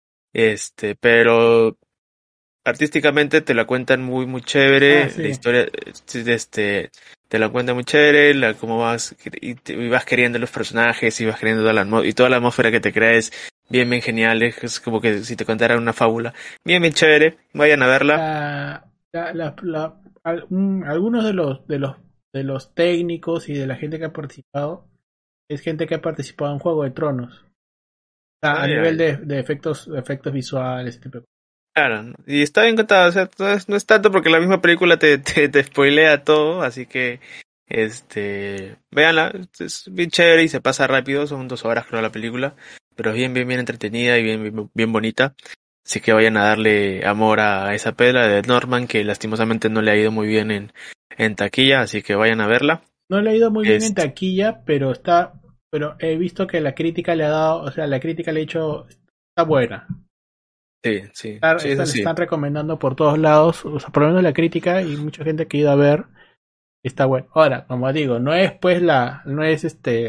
S2: pero artísticamente te la cuentan muy
S1: Ah,
S2: chévere, la
S1: sí.
S2: historia, te la cuentan muy chévere, cómo y vas queriendo los personajes y vas queriendo y toda la atmósfera que te crea es bien genial, es como que si te contaran una fábula, bien chévere, vayan a verla.
S1: La, algunos de los técnicos y de la gente que ha participado es gente que ha participado en Juego de Tronos. A
S2: Ya,
S1: nivel
S2: ya.
S1: de efectos visuales, ese tipo de
S2: Claro, ¿no? Y está bien contado, o sea, no es tanto porque la misma película te spoilea todo, así que, véanla, es bien chévere y se pasa rápido, son 2 horas creo la película, pero es bien entretenida y bien bonita, así que vayan a darle amor a esa pela de Norman, que lastimosamente no le ha ido muy bien en taquilla, así que vayan a verla.
S1: No le ha ido muy bien en
S2: Este,
S1: taquilla, pero he visto que la crítica le ha dado, o sea, la crítica le ha dicho, está buena.
S2: sí, eso
S1: Le
S2: sí.
S1: están recomendando por todos lados, o sea, por lo menos la crítica y mucha gente que ha ido a ver, está bueno. Ahora, como digo, no es pues no es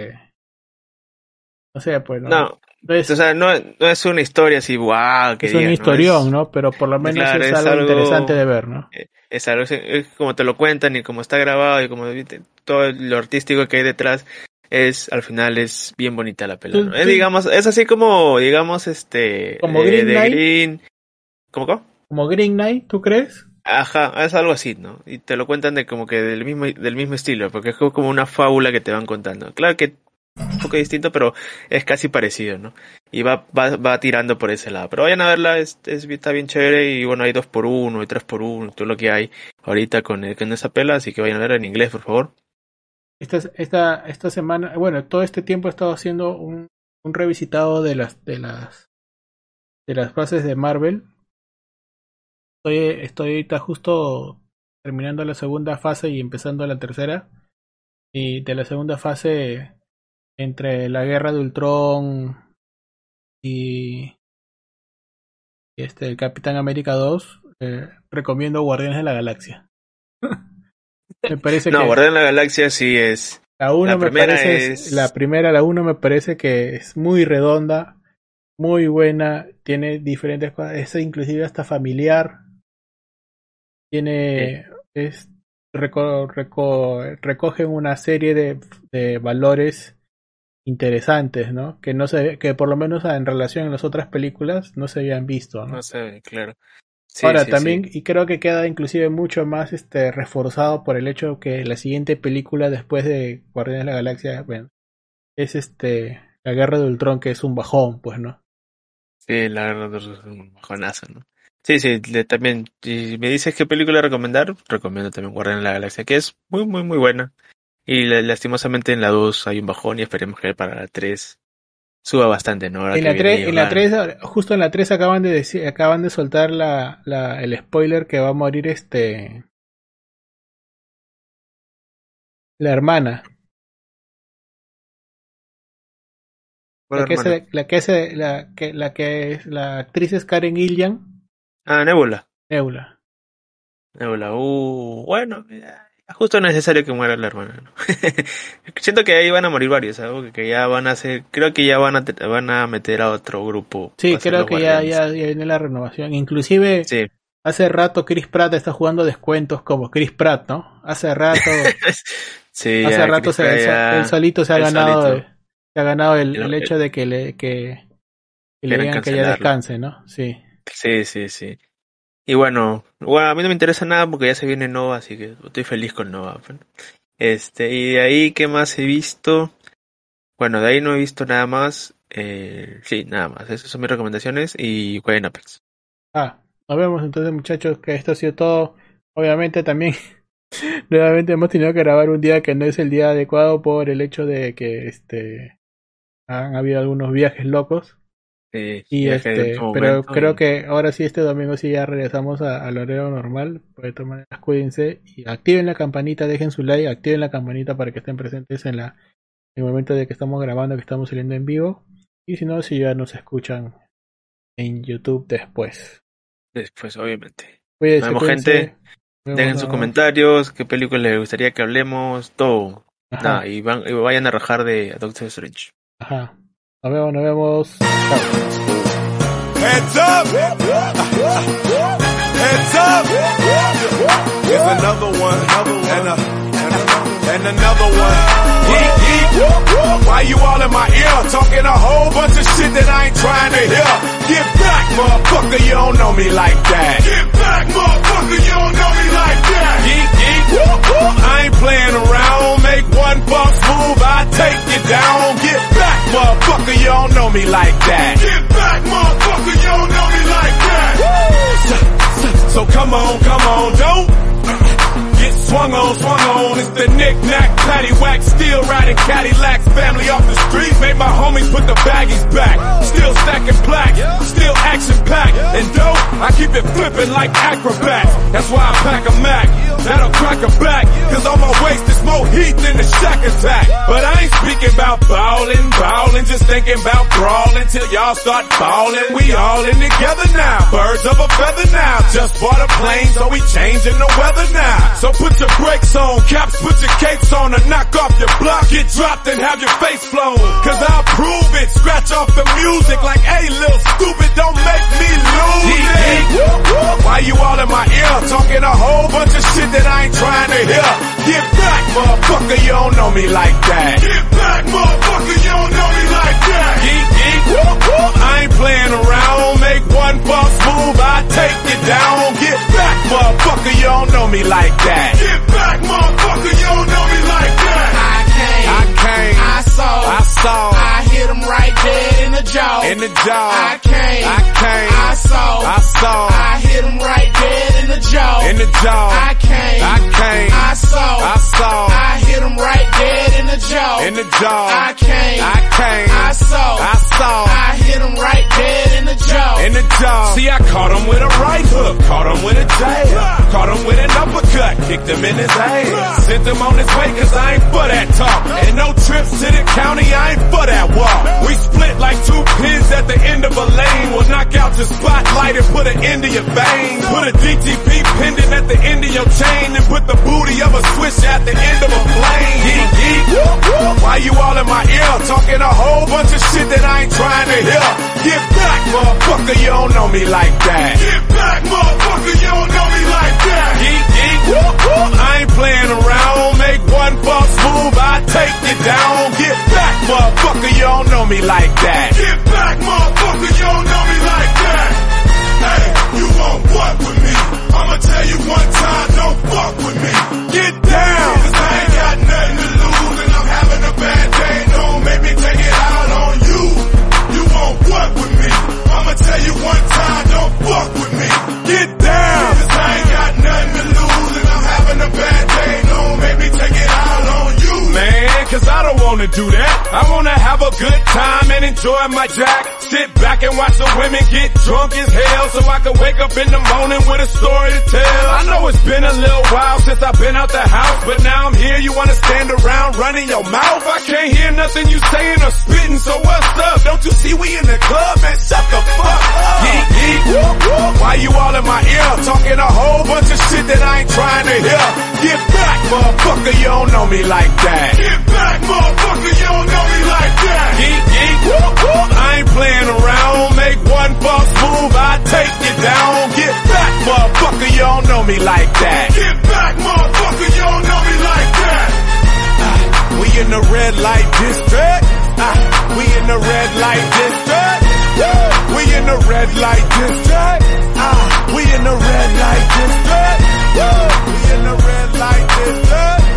S1: no sé, pues no,
S2: No,
S1: no
S2: o
S1: es,
S2: sea, no es una historia así, wow, que
S1: es un
S2: digas, ¿no?
S1: historión, ¿no? Pero por lo menos
S2: Claro,
S1: es
S2: es
S1: algo interesante
S2: algo,
S1: de ver, ¿no?
S2: es como te lo cuentan y como está grabado y como todo lo artístico que hay detrás, al final es bien bonita la pela, ¿no? Digamos, es así como, digamos,
S1: Como Green
S2: de
S1: Knight,
S2: Green, ¿cómo?
S1: como Green Knight, ¿tú crees?
S2: Ajá, es algo así, ¿no? Y te lo cuentan de como que del mismo estilo, porque es como una fábula que te van contando. Claro que un poco distinto, pero es casi parecido, ¿no? Y va tirando por ese lado. Pero vayan a verla, está bien chévere y bueno, hay 2x1, hay 3x1, todo lo que hay ahorita con esa pela, así que vayan a verla en inglés, por favor.
S1: Esta semana, bueno, todo este tiempo he estado haciendo un revisitado de las fases de Marvel. Estoy ahorita justo terminando la segunda fase y empezando la tercera. Y de la segunda fase, entre la guerra de Ultron y el Capitán América 2, recomiendo Guardianes de la Galaxia. Me parece
S2: No,
S1: que
S2: Guardián de la Galaxia sí es.
S1: la uno
S2: La
S1: me
S2: primera
S1: parece,
S2: es.
S1: la uno me parece que es muy redonda, muy buena, tiene diferentes cosas, es inclusive hasta familiar,
S2: Sí.
S1: tiene, es, recogen una serie de valores interesantes, ¿no? Que por lo menos en relación a las otras películas no se habían visto, ¿no?
S2: No sé, claro. Sí,
S1: Ahora
S2: sí,
S1: también,
S2: sí.
S1: y creo que queda inclusive mucho más reforzado por el hecho que la siguiente película después de Guardianes de la Galaxia, bueno, es la Guerra de Ultron, que es un bajón, pues, ¿no?
S2: Sí, la verdad es un bajonazo, ¿no? Sí, sí, también, si me dices qué película recomendar, recomiendo también Guardianes de la Galaxia, que es muy, muy, muy buena. Y lastimosamente en la 2 hay un bajón y esperemos que para la 3 suba bastante, ¿no? Ahora
S1: En
S2: que
S1: la
S2: viene
S1: 3, en la
S2: Giovanni.
S1: 3, justo en la 3 acaban de soltar el spoiler que va a morir la hermana.
S2: Hola, hermana.
S1: La actriz es Karen Gillian,
S2: Ah, Nebula.
S1: Nebula.
S2: Nebula, bueno, justo necesario que muera la hermana, ¿no? Siento que ahí van a morir varios, algo que ya van a hacer, creo que ya van a meter a otro grupo
S1: Sí,
S2: para hacer
S1: creo
S2: los
S1: que ya
S2: guardianes.
S1: viene la renovación. Inclusive
S2: Sí.
S1: hace rato Chris Pratt está jugando descuentos como Chris Pratt, ¿no?
S2: Sí,
S1: Hace
S2: ya
S1: rato
S2: Chris Pratt
S1: él
S2: ya,
S1: solito
S2: él solito,
S1: se ha ganado el
S2: el-
S1: hecho de que le
S2: quieren
S1: digan que ya
S2: cancelarlo.
S1: descanse, ¿no? Sí.
S2: Sí, sí, sí. Y bueno, a mí no me interesa nada porque ya se viene Nova, así que estoy feliz con Nova. Pues. Y de ahí, ¿qué más he visto? Bueno, de ahí no he visto nada más. Sí, nada más. Esas son mis recomendaciones y jueguen Apex.
S1: Nos vemos entonces, muchachos, que esto ha sido todo. Obviamente también nuevamente hemos tenido que grabar un día que no es el día adecuado por el hecho de que han habido algunos viajes locos. Y
S2: Viaje de último
S1: pero
S2: momento
S1: creo
S2: y
S1: que ahora sí este domingo sí ya regresamos al horario normal. Pues de todas maneras cuídense y activen la campanita, dejen su like, activen la campanita para que estén presentes en el momento de que estamos grabando, que estamos saliendo en vivo. Y si no, si ya nos escuchan en YouTube después.
S2: después, obviamente. Nos
S1: Cuídense,
S2: vemos, gente.
S1: cuídense. Nos vemos,
S2: Dejen
S1: nos
S2: sus
S1: vemos.
S2: comentarios, qué película les gustaría que hablemos, todo. Nada,
S1: Ajá,
S2: y vayan a rajar de Doctor Strange.
S1: ajá. Nos vemos, nos vemos. Chao.
S3: Heads up! Heads up! Here's another one, and another one. Yeet, yeet. Why you all in my ear talking a whole bunch of shit that I ain't trying to hear? Get back, motherfucker, you don't know me like that. Get back, motherfucker, you don't know me like that. Yeet, yeet. I ain't playing around. Make one false move, I take you down. Get back, motherfucker, you don't know me like that. Get back, motherfucker, you don't know me like that. So come on, don't get swung on. It's the knick-knack, paddywhack, still riding Cadillacs. Family off the street, made my homies put the baggies back. Still stacking black, still action-packed. And dope, I keep it flipping like acrobats. That's why I pack a Mac, that'll crack a back. Cause on my waist is more heat than the Shack Attack. But I ain't speaking about ballin', just thinking about brawling till y'all start ballin'. We all in together now, birds of a feather now. Just bought a plane, so we changing the weather now. So put your brakes on, caps, put your capes on, and knock off your block. Get dropped and have your face flown. Cause I'll prove it, scratch off the music like, hey, little stupid, don't make me lose it. Why you all in my ear talking a whole bunch of shit that I ain't trying to hear? Get back, motherfucker, you don't know me like that. Get back, motherfucker, you don't know me like that. Geek, geek, I ain't playing around. Make one false move, I take you down. Get back, motherfucker, you don't know me like that. Get back, motherfucker, you don't know me like that. I came, I saw, I hit him right dead in the jaw. I came, I saw, I hit him right dead in the jaw. I came, I saw, I hit him right dead in the jaw. I came, I saw, I hit him right dead in the jaw. See, I caught him with a right hook, caught him with a jab, caught him with an uppercut, kicked him in his ass, sent him on his way cause I ain't for that talk. And no trips to the county, I ain't for that walk. We split like two pins at the end of a lane. We'll knock out your spotlight and put an end to your veins. Put a DTP pendant at the end of your chain and put the booty of a switch at the end of a plane. Geek, geek. Why you all in my ear talking a whole bunch of shit that I ain't trying to hear? Get back, motherfucker, you don't know me like that. Get back, motherfucker, you don't know me like that. Geek, geek. I ain't playing know me like that. Get back, motherfucker, you don't know me like that. Hey, you won't what with me? I'ma tell you one time, don't fuck with me. Get down, cause I ain't got nothing to lose and I'm having a bad day. Don't make me take it out on you. You won't what with me? I'ma tell you one time, don't fuck with me. Get down, cause I ain't got nothing to lose and I'm having a bad day. Don't make me take it out on you. Man, cause I don't wanna do that. I wanna have a good time and enjoy my jack. Sit back and watch the women get drunk as hell so I can wake up in the morning with a story to tell. I know it's been a little while since I've been out the house, but now I'm here, you wanna stand around running your mouth? I can't hear nothing you saying or spitting, so what's up? Don't you see we in the club, man? Shut the fuck up. Geek, geek, whoop, whoop. Why you all in my ear? Talking a whole bunch of shit that I ain't trying to hear. Get back, motherfucker, you don't know me like that. Get back, motherfucker, you don't know me like that. Geek, geek, whoop, whoop. I ain't playing around. Make one false move, I take you down. Get back, motherfucker, you don't know me like that. Get back, motherfucker, you don't know me like that. We in the red light district. We in the red light district. We in the red light district. We in the red light district. We in the red light district.